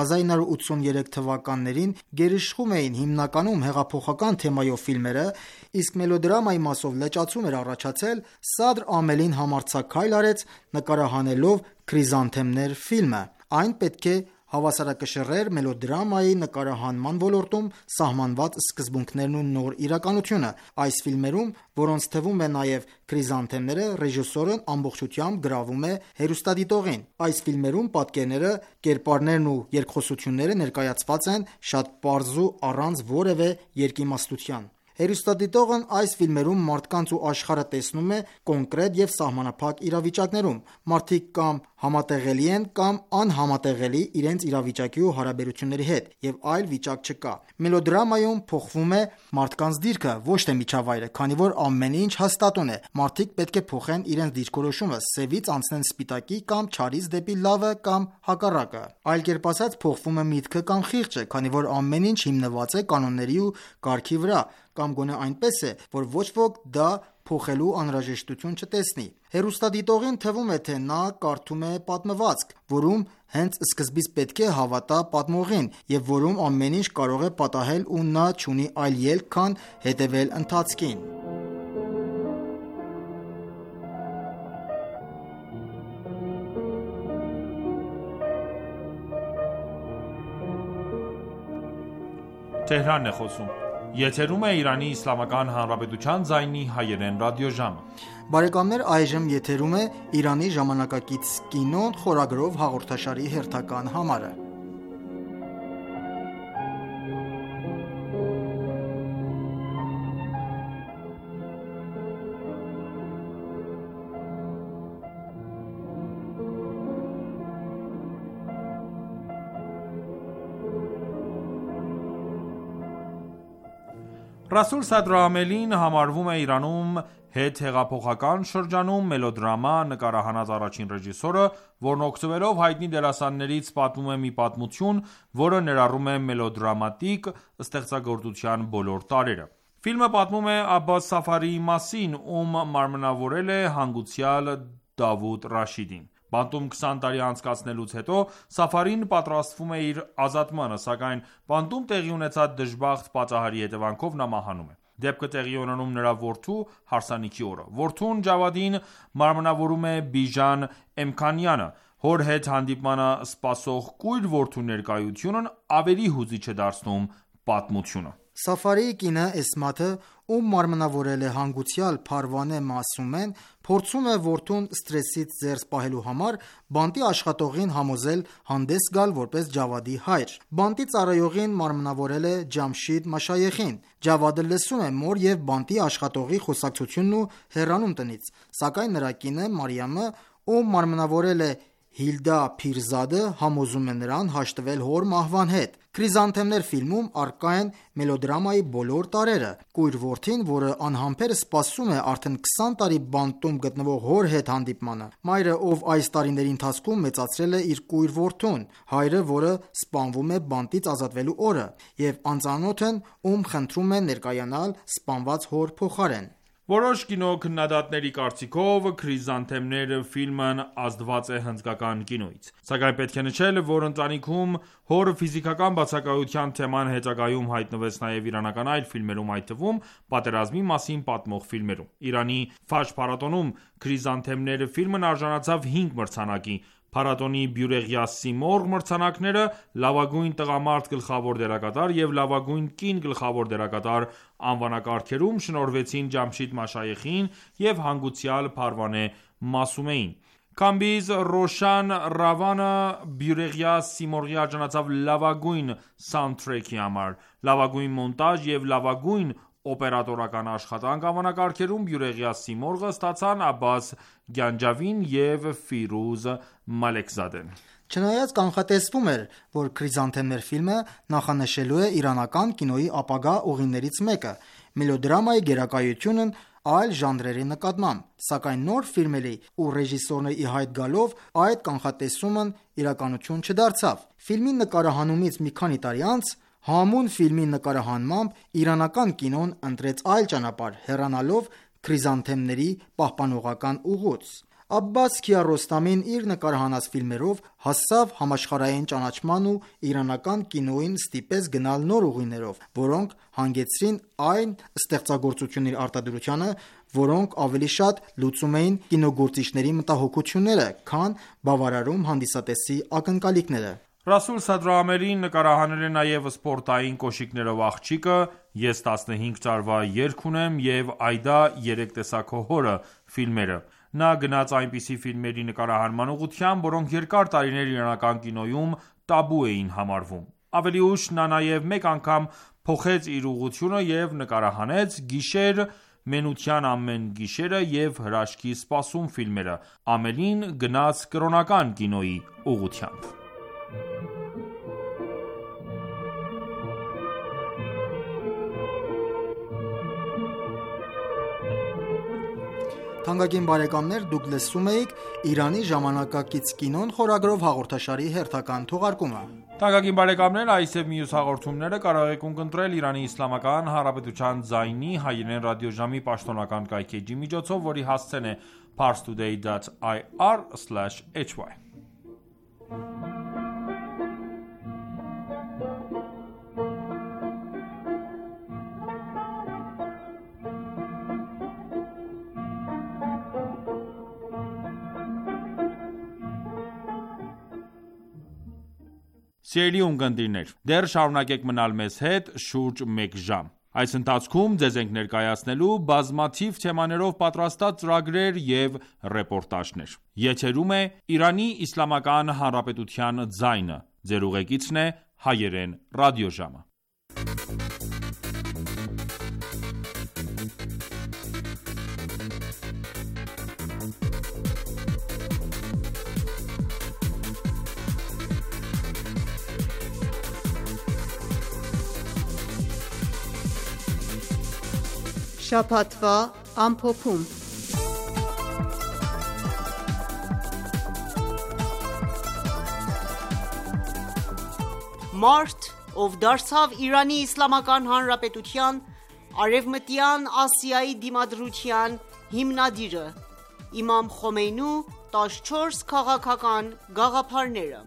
1983 թվականներին գերիշխում էին հիմնականում հեղափոխական թեմայով ֆիլմերը, իսկ մելոդրամայի մասով լճացում էր առաջացել, Սադր Ամելին համարձակ քայլ արեց նկարահանելով «Քրիզանթեմներ» ֆիլմը։ Այն պետք է հավասարակշռեր մելոդրամայի նկարահանման ոլորտում սահմանված սկզբունքներն ու նոր իրականությունը։ Այս ֆիլմերում, որոնց թվում է նաև «Քրիզանթեմները», ռեժիսորն ամբողջությամբ գրավում է հեռուստադիտողին։ Այս ֆիլմերում պատկերները, կերպարներն ու երկխոսությունները ներկայացված են շատ պարզ ու առանց որևէ երկիմաստության։ Հեռուստադիտողն այս ֆիլմերում մարդկանց ու աշխարհը տեսնում է կոնկրետ և սահմանափակ իրավիճակներում։ Մարդիկ կամ համատեղելի են կամ անհամատեղելի իրենց իրավիճակի ու հարաբերությունների հետ, և այլ վիճակ չկա։ Մելոդրամայում փոխվում է մարդկանց դիրքը, ոչ թե միջավայրը, քանի որ ամեն ինչ հաստատուն է։ Մարդիկ պետք է փոխեն իրենց դիրքորոշումը, սևից անցնեն սպիտակի կամ չարից դեպի լավը կամ հակառակը։ Այլ կերպ ասած, փոխվում է միտքը կամ խիղճը, քանի որ ամեն ինչ հիմնված է կանոնների ու կարգի վրա, կամ գոնե այնպես է, որ ոչ ոք դա փոխելու անհրաժեշտություն չտեսնի։ Հեռուստադիտողին թվում է, թե նա կարդում է պատմվածք, որում հենց սկզբից պետք է հավատա պատմողին, և որում ամեն ինչ կարող է պատահել ու նա չունի այլ ելք, քան հետևել ընթացքին։ Բարեկամներ, այժմ եթերում է «Իրանի ժամանակակից կինոն» խորագրով հաղորդաշարի հերթական համարը։ Ռասուլ Սադր Ամելին համարվում է Իրանում հետհեղափոխական շրջանում մելոդրամա նկարահանած առաջին ռեժիսորը, որն օգտվելով հայտնի դերասաններից պատմում է մի պատմություն, որը ներառում է մելոդրամատիկ ստեղծագործության բոլոր տարրերը։ Ֆիլմը պատմում է Աբբաս Սաֆարիի մասին, ում մարմնավորել է հանգուցյալ Դավուդ Ռաշիդին։ Բանտում 20 տարի անցկացնելուց հետո Սաֆարին պատրաստվում է իր ազատմանը, սակայն բանտում տեղի ունեցած դժբախտ պատահարի հետևանքով նա մահանում է։ Դեպքը տեղի ունենում նրա որդու հարսանիքի օրը։ Որդուն Ջավադին մարմնավորում է Բիժան Էմքանյանը։ Հոր հետ հանդիպմանը սպասող կույր որդու ներկայությունն ավելի հուզիչ է դարձնում պատմությունը։ Սաֆարիի կինը Էսմաթը, ում մարմնավորել է հանգուցյալ Փարվանե Մասումեն, փորձում է որդուն սթրեսից զերծ պահելու համար բանտի աշխատողին համոզել հանդես գալ որպես Ջավադի հայր։ Բանտի ծառայողին մարմնավորել է Ջամշիդ Մաշայեխին։ Ջավադը լսում է մոր և բանտի աշխատողի խոսակցությունն ու հեռանում տնից, սակայն նրա կինը Մարիամը, ում մարմնավորել է Հիլդա Փիրզադը համոզում է նրան հաշտվել հոր մահվան հետ։ Քրիզանթեմներ ֆիլմում առկա են մելոդրամայի բոլոր տարրերը։ Կույր որդին, որը անհամբեր սպասում է արդեն 20 տարի բանտում գտնվող հոր հետ հանդիպմանը։ Մայրը, ով այս տարիների ընթացքում մեծացրել է իր կույր որդուն, հայրը, որը սպանվում է բանտից ազատվելու օրը, եւ անծանոթ են, ում խնդրում է ներկայանալ սպանված հոր փոխարեն։ Որոշ կինոքննադատների կարծիքով «Քրիզանթեմներ» ֆիլմն ազդված է հնդկական կինոյից։ Սակայն պետք է նշել, որ ընտանիքում հոր ֆիզիկական բացակայության թեման հետագայում հայտնվեց նաև իրանական այլ ֆիլմերում, այդ թվում պատերազմի մասին պատմող ֆիլմերում։ Իրանի Ֆաջր փառատոնում «Քրիզանթեմներ» ֆիլմն արժանացավ 5 մրցանակի։ Փառատոնի բյուրեղյա Սիմորղ մրցանակները լավագույն տղամարդ գլխավոր դերակատար և լավագույն կին գլխավոր դերակատար անվանակարգերում շնորհվեցին Ջամշիդ Մաշայեխին և հանգուցյալ Փարվանե Մասումեին։ Քամբիզ Ռոշան Ռավանը բյուրեղյա Սիմորղի արժանացավ լավագույն սաունդթրեքի համար։ Լավագույն մոնտաժ և լավագույն օպերատորական աշխատանք անվանակարգերում բյուրեղյա Սիմորղը ստացան Աբբաս Գյանջավին և Ֆիրուզ Մալեքզադեն։ Չնայած կանխատեսվում էր, որ «Քրիզանթեմներ» ֆիլմը նախանշելու է իրանական կինոյի ապագա ուղիներից մեկը՝ մելոդրամայի գերակայությունն այլ ժանրերի նկատմամբ, սակայն նոր ֆիլմերի ու ռեժիսորների ի հայտ գալով այդ կանխատեսումն իրականություն չդարձավ։ Ֆիլմի նկարահանումից մի քանի տարի անց Համուն ֆիլմի նկարահանմամբ իրանական կինոն ընտրեց այլ ճանապարհ, հեռանալով քրիզանթեմների պահպանողական ուղուց։ Աբբաս Քիարոստամին իր նկարահանած ֆիլմերով հասավ համաշխարհային ճանաչման ու իրանական կինոյին ստիպեց գնալ նոր ուղիներով, որոնք հանգեցրին այն ստեղծագործությունների արտադրությանը, որոնք ավելի շատ լուծում էին կինոգործիչների մտահոգությունները, քան բավարարում հանդիսատեսի ակնկալիքները։ Ռասուլ Սադրամերին նկարահանել է նաև սպորտային կոշիկներով աղջիկը, Ես 15 տարվա երգ ունեմ և Այդա երեք տեսակ քո հորը ֆիլմերը։ Նա գնաց այնպիսի ֆիլմերի նկարահանման ուղղությամբ, որոնք երկար տարիներ իրանական կինոյում տաբու էին համարվում։ Ավելի ուշ նա նաև մեկ անգամ փոխեց իր ուղղությունը և նկարահանեց Գիշեր, Մենության ամեն գիշերը և Հրաշքի սպասում ֆիլմերը։ Ամելին գնաց կրոնական կինոյի ուղղությամբ։ Թանկագին բարեկամներ, դուք լսում եք Իրանի ժամանակակից կինոն խորագրով հաղորդաշարի հերթական թողարկումը։ Թանկագին բարեկամներ, այս եւ մյուս հաղորդումները կարող եք ունկնդրել Իրանի Իսլամական Հանրապետության ձայնի հայերեն ռադիոժամի պաշտոնական կայքէջի միջոցով, որի հասցեն է parstoday.ir/hy։ Սիրելի ունկնդիրներ, դեռ շարունակեք մնալ մեզ հետ շուրջ մեկ ժամ։ Այս ընթացքում ձեզ ենք ներկայացնելու բազմաթիվ թեմաներով պատրաստած ծրագրեր և ռեպորտաժներ։ Եթերում է Իրանի Իսլամական Հանրապետության ձայնը։ Ձեր ուղեկիցն է հայերեն ռադիոժամը։ Շաբաթվա ամփոփում։ Մարդ, ով դարձավ Իրանի Իսլամական Հանրապետության Արևմտյան Ասիայի դիմադրության հիմնադիրը, Իմամ Խոմեյնու 14 քաղաքական գաղափարները։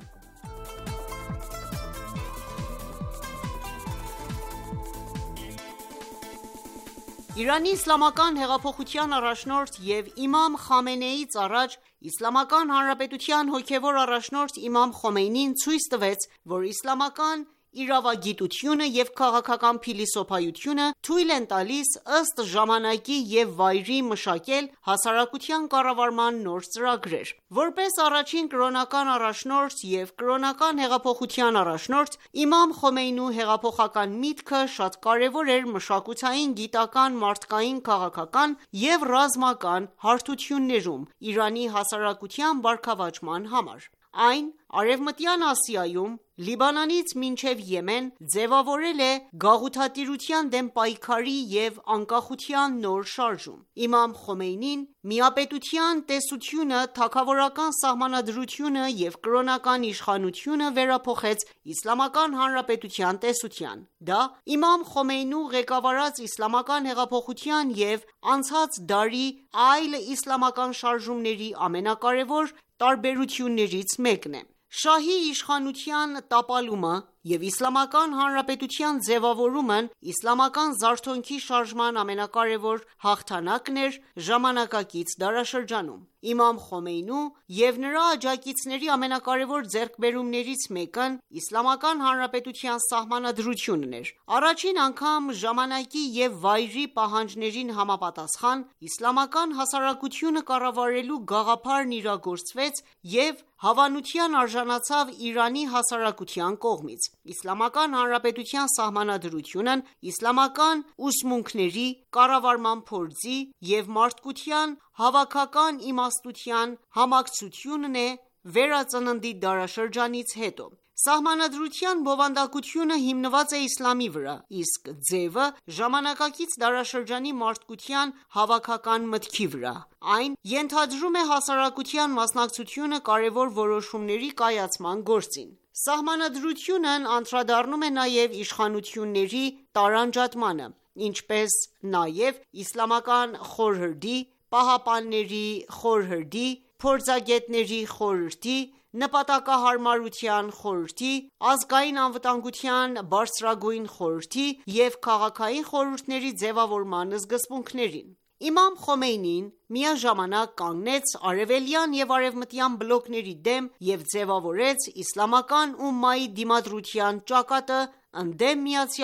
Իրանի իսլամական հեղափոխության առաջնորդ և իմամ Խամենեիից առաջ Իսլամական Հանրապետության հոգևոր առաջնորդ իմամ Խոմեյնին ցույց տվեց, որ իսլամական իրավագիտությունը և քաղաքական փիլիսոփայությունը թույլ են տալիս ըստ ժամանակի և վայրի մշակել հասարակության կառավարման նոր ծրագրեր։ Որպես առաջին կրոնական առաջնորդ և կրոնական հեղափոխության առաջնորդ, իմամ Խոմեյնու հեղափոխական միտքը շատ կարևոր էր մշակութային, գիտական, մարդկային, քաղաքական և ռազմական հարթություններում Իրանի հասարակության բարգավաճման համար։ Այն Արևմտյան Ասիայում Լիբանանից մինչև Եմեն ձևավորել է գաղութատիրության դեմ պայքարի և անկախության նոր շարժում։ Իմամ Խոմեյնին միապետության տեսությունը, թագավորական սահմանադրությունը և կրոնական իշխանությունը վերափոխեց Իսլամական Հանրապետության տեսության։ Դա իմամ Խոմեյնու ղեկավարած իսլամական հեղափոխության և անցած դարի այլ իսլամական շարժումների ամենակարևոր տարբերություններից մեկն է։ Շահի իշխանության տապալումը և Իսլամական Հանրապետության ձևավորումն իսլամական զարթոնքի շարժման ամենակարևոր հաղթանակն էր ժամանակակից դարաշրջանում։ Իմամ Խոմեյնու և նրա աջակիցների ամենակարևոր ձեռքբերումներից մեկն Իսլամական Հանրապետության սահմանադրությունն էր։ Առաջին անգամ ժամանակի և վայրի պահանջներին համապատասխան իսլամական հասարակությունը կառավարելու գաղափարն իրագործվեց և հավանության արժանացավ Իրանի հասարակության կողմից։ Իսլամական Հանրապետության սահմանադրությունն իսլամական ուսմունքների, կառավարման փորձի և մարդկության հավաքական իմաստության համակցությունն է վերածննդի դարաշրջանից հետո։ Սահմանադրության բովանդակությունը հիմնված է իսլամի վրա, իսկ ձևը ժամանակակից դարաշրջանի մարդկության հավաքական մտքի վրա։ Այն ենթադրում է հասարակության մասնակցությունը կարևոր որոշումների կայացման գործին։ Սահմանադրությունն անդրադառնում է նաև իշխանությունների տարանջատմանը, ինչպես նաև Իսլամական խորհրդի, Պահապանների խորհրդի, Փորձագետների խորհրդի, Նպատակահարմարության խորհրդի, Ազգային անվտանգության բարձրագույն խորհրդի և քաղաքային խորհուրդների ձևավորման սկզբունքներին։ Իմամ Խոմեյնին միաժամանակ կանգնեց արևելյան և արևմտյան բլոկների դեմ և ձևավորեց իսլամական ումմայի դիմադրության ճակատը ընդդեմ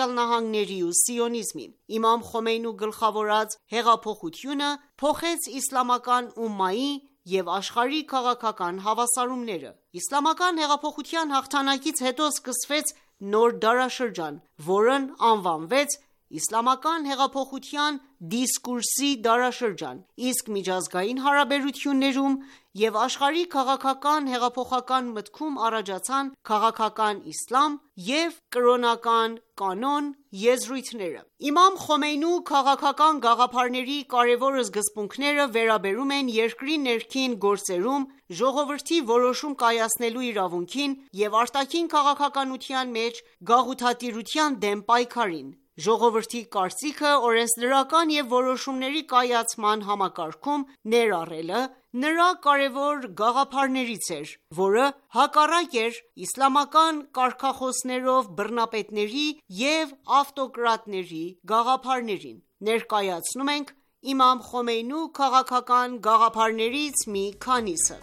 ԱՄՆ-ի ու սիոնիզմի։ Իմամ Խոմեյնու գլխավորած հեղափոխությունը փոխեց իսլամական ումմայի և աշխարհի քաղաքական հավասարումները։ Իսլամական հեղափոխության հաղթանակից հետո սկսվեց նոր դարաշրջան, որն անվանվեց Իսլամական հեղափոխության դիսկուրսի դարաշրջան, իսկ միջազգային հարաբերություններում և աշխարհի քաղաքական հեղափոխական մտքում առաջացան քաղաքական իսլամ և կրոնական կանոն եզրույթները։ Իմամ Խոմեյնու քաղաքական գաղափարների կարևոր սկզբունքները վերաբերում են երկրի ներքին գործերում ժողովրդի որոշում կայացնելու իրավունքին և արտաքին քաղաքականության մեջ գաղութատիրության դեմ պայքարին, ժողովրդի կարծիքը օրենսդրական և որոշումների կայացման համակարգում ներառելը նրա կարևոր գաղափարներից էր, որը հակառակ էր իսլամական կարգախոսներով բռնապետների և ավտոկրատների գաղափարներին։ Ներկայացնում ենք իմամ Խոմեյնու քաղաքական գաղափարներից մի քանիսը։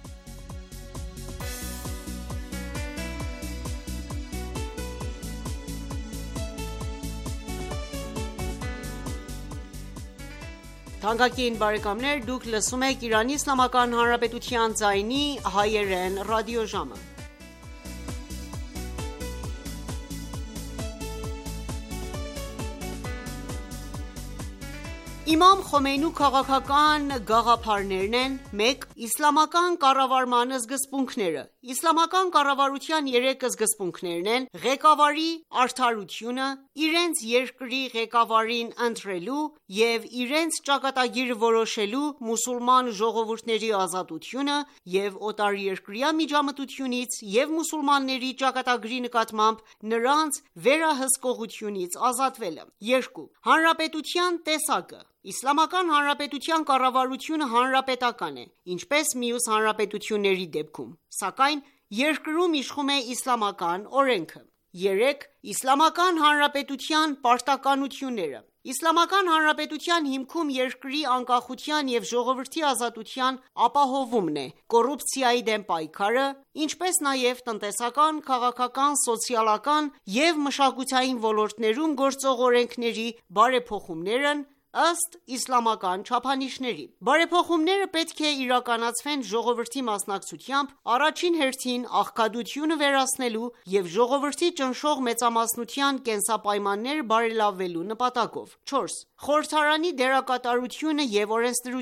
Իմամ Խոմեյնու քաղաքական գաղափարներն են. 1. Իսլամական կառավարման սկզբունքները։ Իսլամական կառավարության 3 սկզբունքներն են՝ ղեկավարի արդարությունը, իրենց երկրի ղեկավարին ընտրելու և իրենց ճակատագիրը որոշելու մուսուլման ժողովուրդների ազատությունը և օտարերկրյա միջամտությունից և մուսուլմանների ճակատագրի նկատմամբ նրանց վերահսկողությունից ազատվելը։ 2. Հանրապետության տեսակը։ Իսլամական հանրապետության կառավարությունը հանրապետական է, ինչպես մյուս հանրապետությունների դեպքում, սակայն երկրում իշխում է իսլամական օրենքը։ 3. Իսլամական հանրապետության պարտականությունները։ Իսլամական հանրապետության հիմքում երկրի անկախության և ժողովրդի ազատության ապահովումն է, կոռուպցիայի դեմ պայքարը, ինչպես նաև տնտեսական, քաղաքական, սոցիալական և մշակութային ոլորտներում գործող օրենքների բարեփոխումներն ըստ իսլամական չափանիշների։ Բարեփոխումները պետք է իրականացվեն ժողովրդի մասնակցությամբ, առաջին հերթին աղքատությունը վերացնելու և ժողովրդի ճնշող մեծամասնության կենսապայմանները բարելավելու նպատակով։ 4. Խորհրդարանի դերակատարությունը և օրենսդրությունը։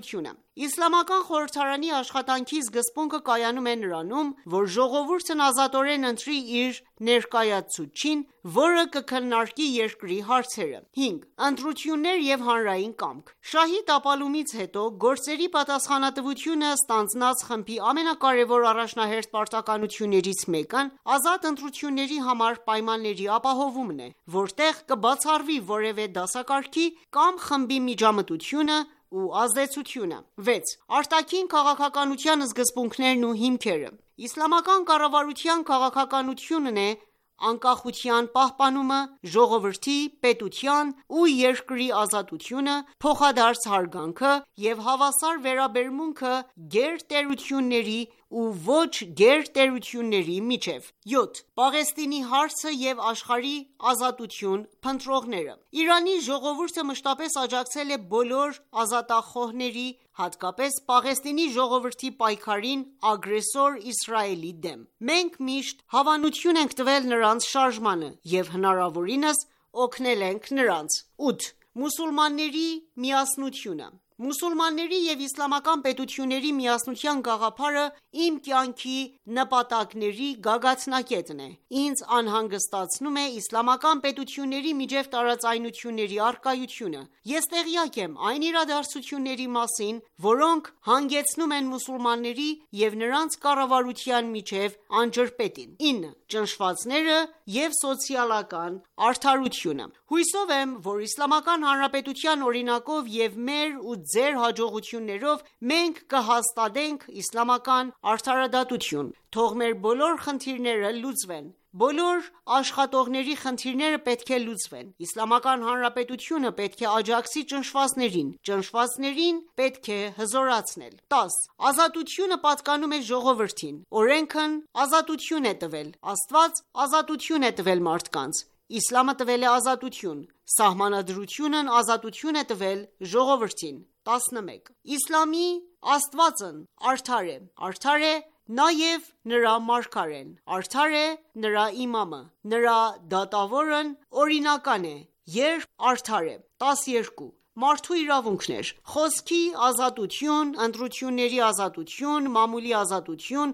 Իսլամական խորհրդարանի աշխատանքի սկզբունքը կայանում է նրանում, որ ժողովուրդն ազատորեն ընտրի իր ներկայացուցչին, որը կքննարկի երկրի հարցերը: 5. Ընտրություններ և հանրային կամք: Շահի տապալումից հետո գործերի պատասխանատվությունը ստանձնած խմբի ամենակարևոր առաջնահերթ պարտականություններից մեկն ազատ ընտրությունների համար պայմանների ապահովումն է, որտեղ կբացառվի որևէ դասակարգի կամ խմբի միջամտությունը ու ազդեցությունը: 6. Արտաքին քաղաքականության սկզբունքներն ու հիմքերը: Իսլամական կառավարության քաղաքականությունն է անկախության պահպանումը, ժողովրդի, պետության ու երկրի ազատությունը, փոխադարձ հարգանքը և հավասար վերաբերմունքը գերտերությունների ու ոչ գերտերությունների միջև: 7. Պաղեստինի հարցը և աշխարհի ազատություն փնտրողները: Իրանի ժողովուրդը մշտապես աջակցել է բոլոր ազատախոհների, հատկապես Պաղեստինի ժողովրդի պայքարին ագրեսոր Իսրայելի դեմ: Մենք միշտ հավանություն ենք տվել նրանց շարժմանը և հնարավորինս օգնել ենք նրանց: 8. Մուսուլմանների միասնությունը: Մուսուլմանների և իսլամական պետությունների միասնության գաղափարը իմ կյանքի նպատակների գագաթնակետն է: Ինձ անհանգստացնում է իսլամական պետությունների միջև տարաձայնությունների առկայությունը: Ես տեղյակ եմ այն իրադարձությունների մասին, որոնք հանգեցնում են մուսուլմանների և նրանց կառավարության միջև անջրպետին: 9. Ճնշվածները և սոցիալական արդարությունը: Հուսով եմ, որ Իսլամական Հանրապետության օրինակով և մեր ու ձեր հաջողություններով մենք կհաստատենք իսլամական արդարադատություն: Թող մեր բոլոր խնդիրները լուծվեն: Բոլոր աշխատողների խնդիրները պետք է լուծվեն: Իսլամական Հանրապետությունը պետք է աջակցի ճնշվածներին: Ճնշվածներին պետք է հզորացնել: 10. Ազատությունը պատկանում է ժողովրդին: Օրենքն ազատություն է տվել: Աստված ազատություն է տվել մարդկանց: Իսլամը տվել է ազատություն: Սահմանադրությունն ազատություն է տվել ժողովրդին: 11. Իսլամի Աստվածն արդար է: Արդար է նաև նրա մարգարեն: Արդար է նրա իմամը: Նրա դատավորն օրինական է, երբ արդար է: 12. Մարդու իրավունքներ: Խոսքի ազատություն, ընտրությունների ազատություն, մամուլի ազատություն,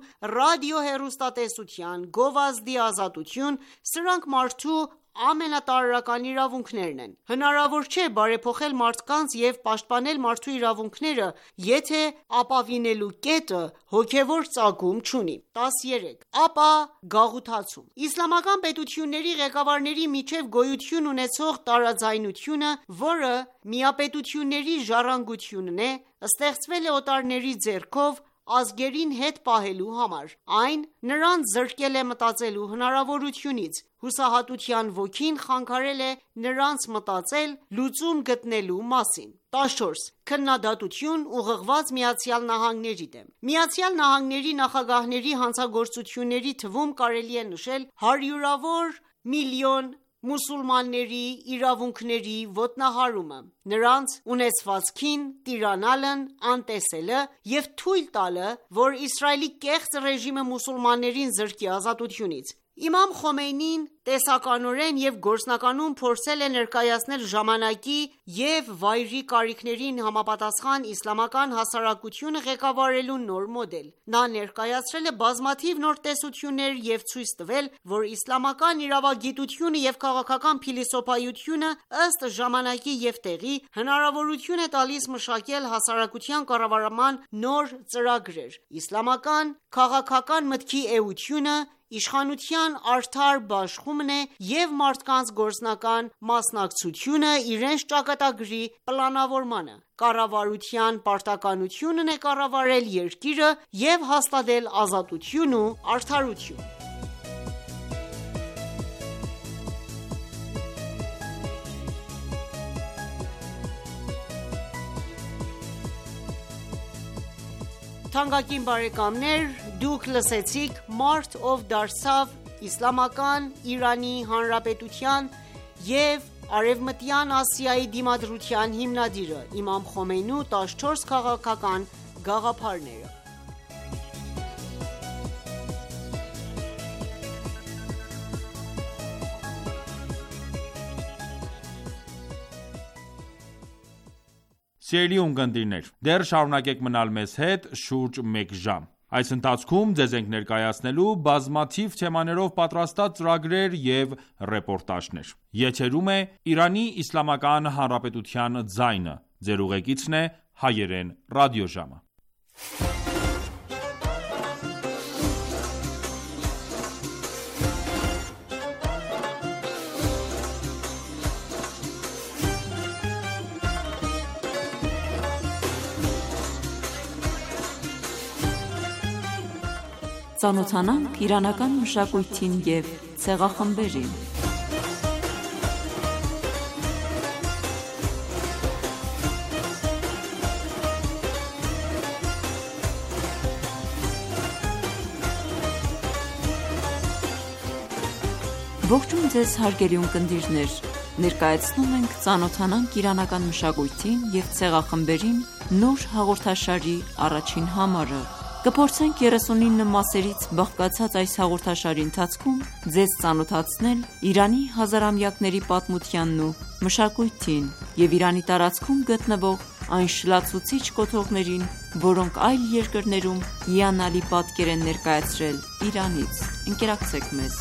ռադիո-հեռուստատեսության, գովազդի ազատություն, սրանք մարդու ամենատարրական իրավունքներն են: Հնարավոր չէ բարեփոխել մարդկանց և պաշտպանել մարդու իրավունքները, եթե ապավինելու կետը հոգևոր ծագում չունի: 13. Ապա գաղութացում: Իսլամական պետությունների ղեկավարների միջև գոյություն ունեցող տարաձայնությունը, որը միապետությունների ժառանգությունն է, ստեղծվել է օտարների ձեռքով ազգերին հետ պահելու համար: Այն նրանց զրկել է մտածելու հնարավորությունից: Հուսահատության ոգին խանգարել է նրանց մտածել լուծում գտնելու մասին: 14. Քննադատություն ուղղված ԱՄՆ-ի դեմ: ԱՄՆ-ի նախագահների հանցագործությունների թվում կարելի է նշել հարյուրավոր միլիոն մուսուլմանների իրավունքների ոտնահարումը, նրանց ունեցվածքին տիրանալն անտեսելը և թույլ տալը, որ Իսրայելի կեղծ ռեժիմը մուսուլմաններին զրկի ազատությունից: Իմամ Խոմեյնին տեսականորեն և գործնականում փորձել է ներկայացնել ժամանակի և վայրի կարիքներին համապատասխան իսլամական հասարակությունը ղեկավարելու նոր մոդել: Նա ներկայացրել է բազմաթիվ նոր տեսություններ և ցույց տվել, որ իսլամական իրավագիտությունը և քաղաքական փիլիսոփայությունը, ըստ ժամանակի և տեղի, հնարավորություն է տալիս մշակել հասարակության կառավարման նոր ծրագրեր: Իսլամական քաղաքական մտքի էությունը իշխանության արդար բաշխումն է և մարդկանց գործնական մասնակցությունը իրենց ճակատագրի պլանավորմանը: Կառավարության պարտականությունն է կառավարել երկիրը և հաստատել ազատություն ու արդարություն: «Մարդ, ով դարձավ Իսլամական Իրանի Հանրապետության և Արևմտյան Ասիայի դիմադրության հիմնադիրը՝ Իմամ Խոմեյնու 14 քաղաքական գաղափարները» Սիրելի ունկնդիրներ, դեռ շարունակեք մնալ մեզ հետ շուրջ մեկ ժամ։ Այս ընթացքում ձեզ ենք ներկայացնելու բազմաթիվ թեմաներով պատրաստած ծրագրեր և ռեպորտաժներ։ Եթերում է Իրանի Իսլամական Հանրապետության ձայնը։ Ձեր ուղեկիցն է Հայերեն ռադիոժամը։ Ծանոթանանք իրանական մշակույթին և ցեղախմբերին։ Ողջույն ձեզ հարգելի ունկնդիրներ, ներկայացնում ենք «Ծանոթանանք իրանական մշակույթին և ցեղախմբերին» նոր հաղորդաշարի առաջին համարը։ Կփորձենք 39 մասերից բաղկացած այս հաղորդաշարի ընթացքում ձեզ ծանոթացնել Իրանի հազարամյակների պատմությանն ու մշակույթին և Իրանի տարածքում գտնվող այն շլացուցիչ կոթողներին, որոնք այլ երկրներում հիանալի պատկեր են ներկայացրել Իրանից։ Ընկերակցեք մեզ։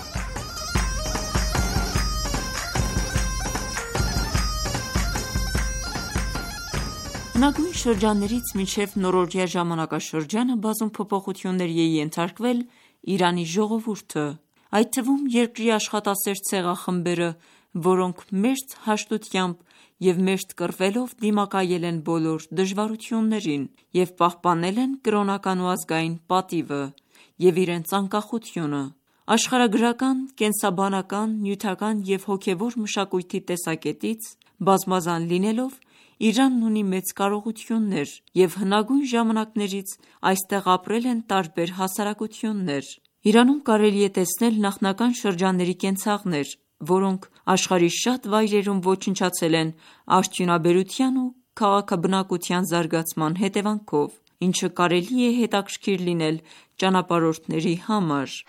Հնագույն շրջաններից մինչև նորօրյա ժամանակաշրջանը բազում փոփոխությունների է ենթարկվել Իրանի ժողովուրդը, այդ թվում երկրի աշխատասեր ցեղախմբերը, որոնք մերթ հաշտությամբ և մերթ կռվելով դիմակայել են բոլոր դժվարություններին և պահպանել են կրոնական ու ազգային պատիվը և իրենց անկախությունը։ Աշխարհագրական, կենսաբանական, նյութական և հոգևոր մշակույթի տեսակետից բազմազան լինելով Իրանն ունի մեծ կարողություններ և հնագույն ժամանակներից այստեղ ապրել են տարբեր հասարակություններ։ Իրանում կարելի է տեսնել նախնական շրջանների կենցաղներ, որոնք աշխարհի շատ վայրերում ոչնչացել են արդյունաբերության ու քաղաքաբնակության զարգացման հետևանքով, ինչը կարելի է հետաքրքիր լինել ճանապարհորդների համար։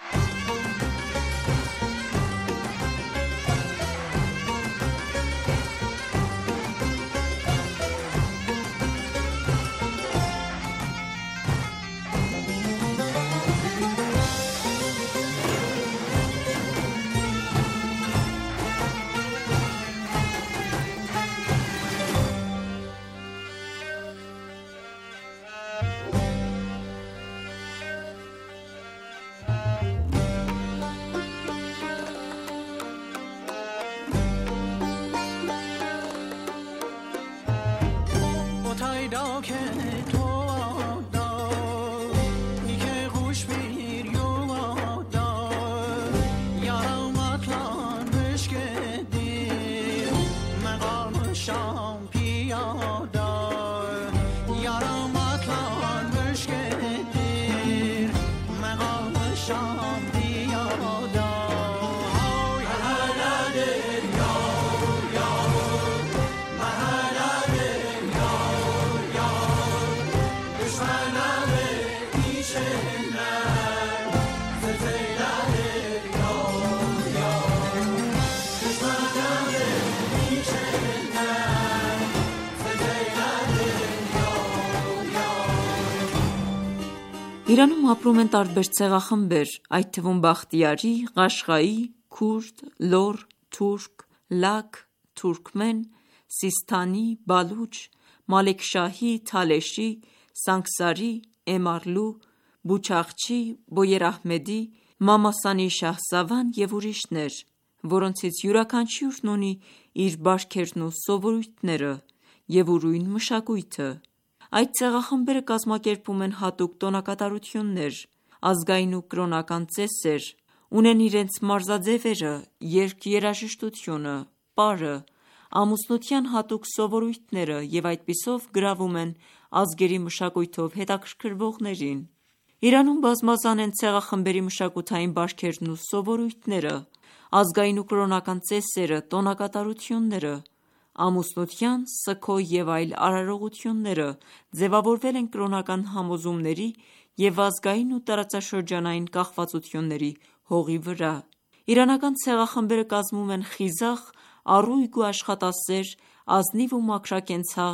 Իրանում ապրում են տարբեր ցեղախմբեր, այդ թվում բախտիարի, ղաշղայի, քուրդ, լոռ, թուրք, լաք, թուրքմեն, սիսթանի, բալուչ, մալեքշահի, թալեշի, սանգսարի, էմարլու, բուչախչի, բոյերահմեդի, մամասանի շահսավան և ուրիշներ, որոնցից յուրաքանչյուրն ունի իր բարքերն ու սովորույթները և ուրույն մշակույթը։ Այդ ցեղախմբերը կազմակերպում են հատուկ տոնակատարություններ, ազգային ու կրոնական ծեսեր, ունեն իրենց մարզաձևերը, երգ-երաժշտությունը, պարը, ամուսնության հատուկ սովորույթները և այդպիսով գրավում են ազգերի մշակույթով հետաքրքրվողներին։ Իրանում բազմազան են ցեղախմբերի մշակութային բարքերն ու սովորույթները, ազգային ու կրոնական ծեսերը, տոնակատարությունները, ամուսնության, սգո և այլ արարողությունները ձևավորվել են կրոնական համոզումների և ազգային ու տարածաշրջանային կախվածությունների հողի վրա։ Իրանական ցեղախմբերը կազմում են խիզախ, առույգ ու աշխատասեր, ազնիվ ու մաքրակենցաղ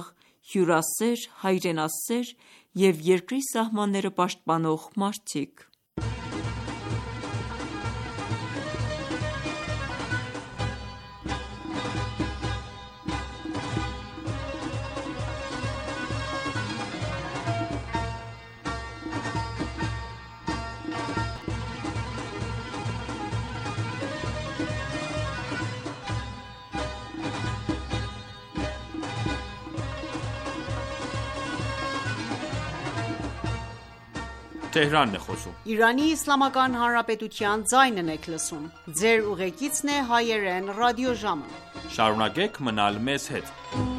հյուրասեր, հայրենասեր և երկրի սահմանները պաշտպանող մարդիկ։ Իրանի Իսլամական Հանրապետության ձայնն եք լսում: Ձեր ուղեկիցն է հայերեն ռադիոժամը: Շարունակեք մնալ մեզ հետ: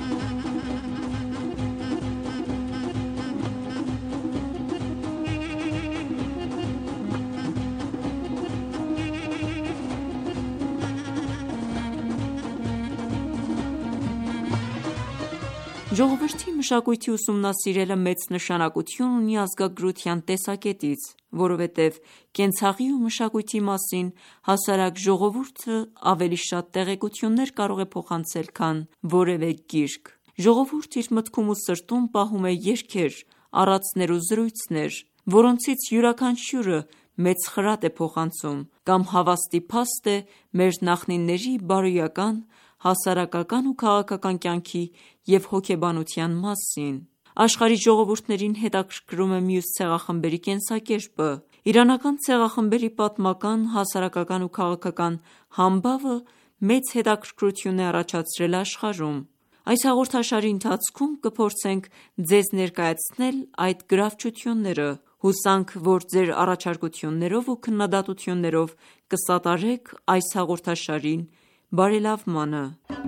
Ժողովրդի մշակույթի ուսումնասիրելը մեծ նշանակություն ունի ազգագրության տեսակետից, որովհետև կենցաղի ու մշակույթի մասին հասարակ ժողովուրդը ավելի շատ տեղեկություններ կարող է փոխանցել, քան որևէ գիրք: Ժողովուրդը իր մտքում ու սրտում պահում է երգեր, առածներ ու զրույցներ, որոնցից յուրաքանչյուրը մեծ խրատ է փոխանցում կամ հավաստի փաստ է մեր նախնիների բարոյական, հասարակական ու քաղաքական կյանքի և հոգեբանության մասին: Աշխարհի ժողովուրդներին հետաքրքրում է մյուս ցեղախմբերի կենսակերպը: Իրանական ցեղախմբերի պատմական, հասարակական ու քաղաքական համբավը մեծ հետաքրքրություն է առաջացրել աշխարհում: Այս հաղորդաշարի ընթացքում կփորձենք ձեզ ներկայացնել այդ գրավչությունները: Հուսանք, որ ձեր առաջարկություններով ու քննադատություններով կսատարեք այս հաղորդաշարի բարելավմանը: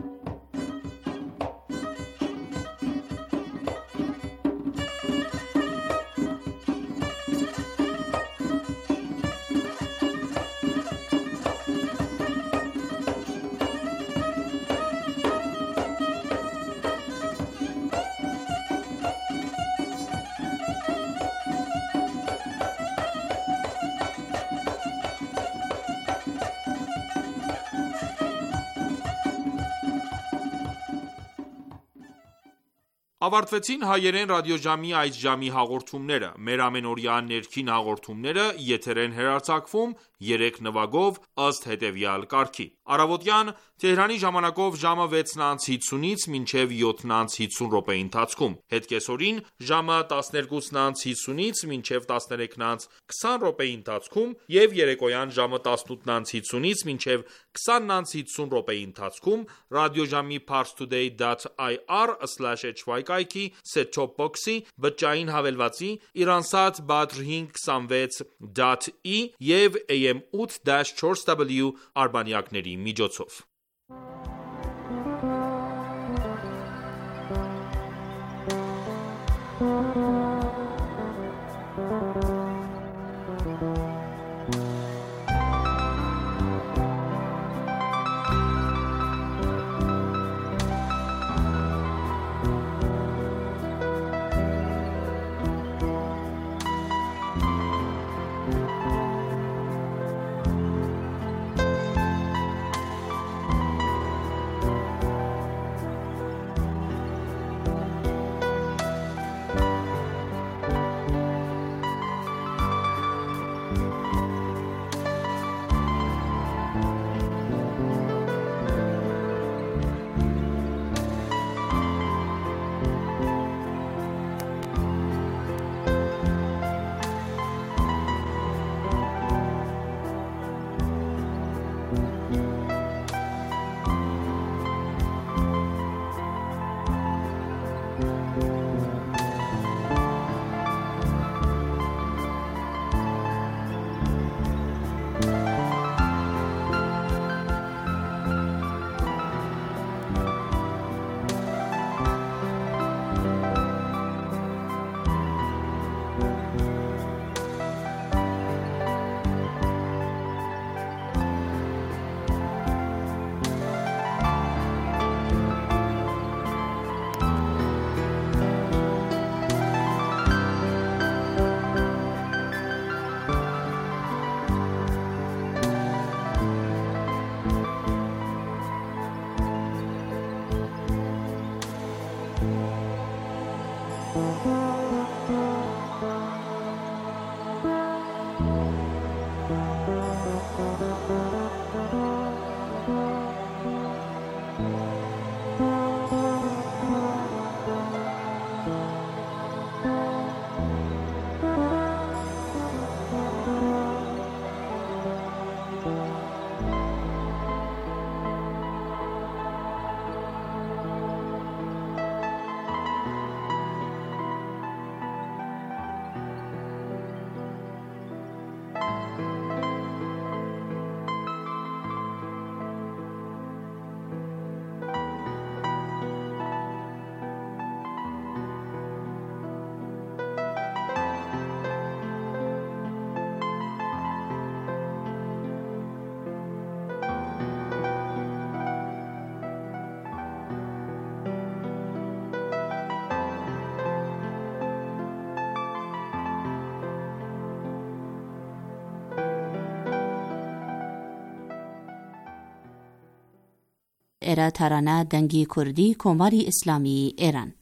Ավարտվեցին հայերեն ռադիոժամի այս ժամի հաղորդումները: Մեր ամենօրյա ներքին հաղորդումները եթեր են հեռարձակվում 3 նվագով ըստ հետևյալ կարգի: Առավոտյան Թեհրանի ժամանակով ժամը 6:50-ից մինչև 7:50 րոպեի ընթացքում, հետ կեսօրին ժամը 12:50-ից մինչև 13:20 րոպեի ընթացքում և երեկոյան ժամը 18:50-ից մինչև 20:50 րոպեի ընթացքում ռադիոժամի parstoday.ir/hy կայքի set-top box-ի, բջջային հավելվածի, Iransat Badr 526.E և AM 8-4W արբանյակների միջոցով: era tarana dangi kurdi komari islami Eran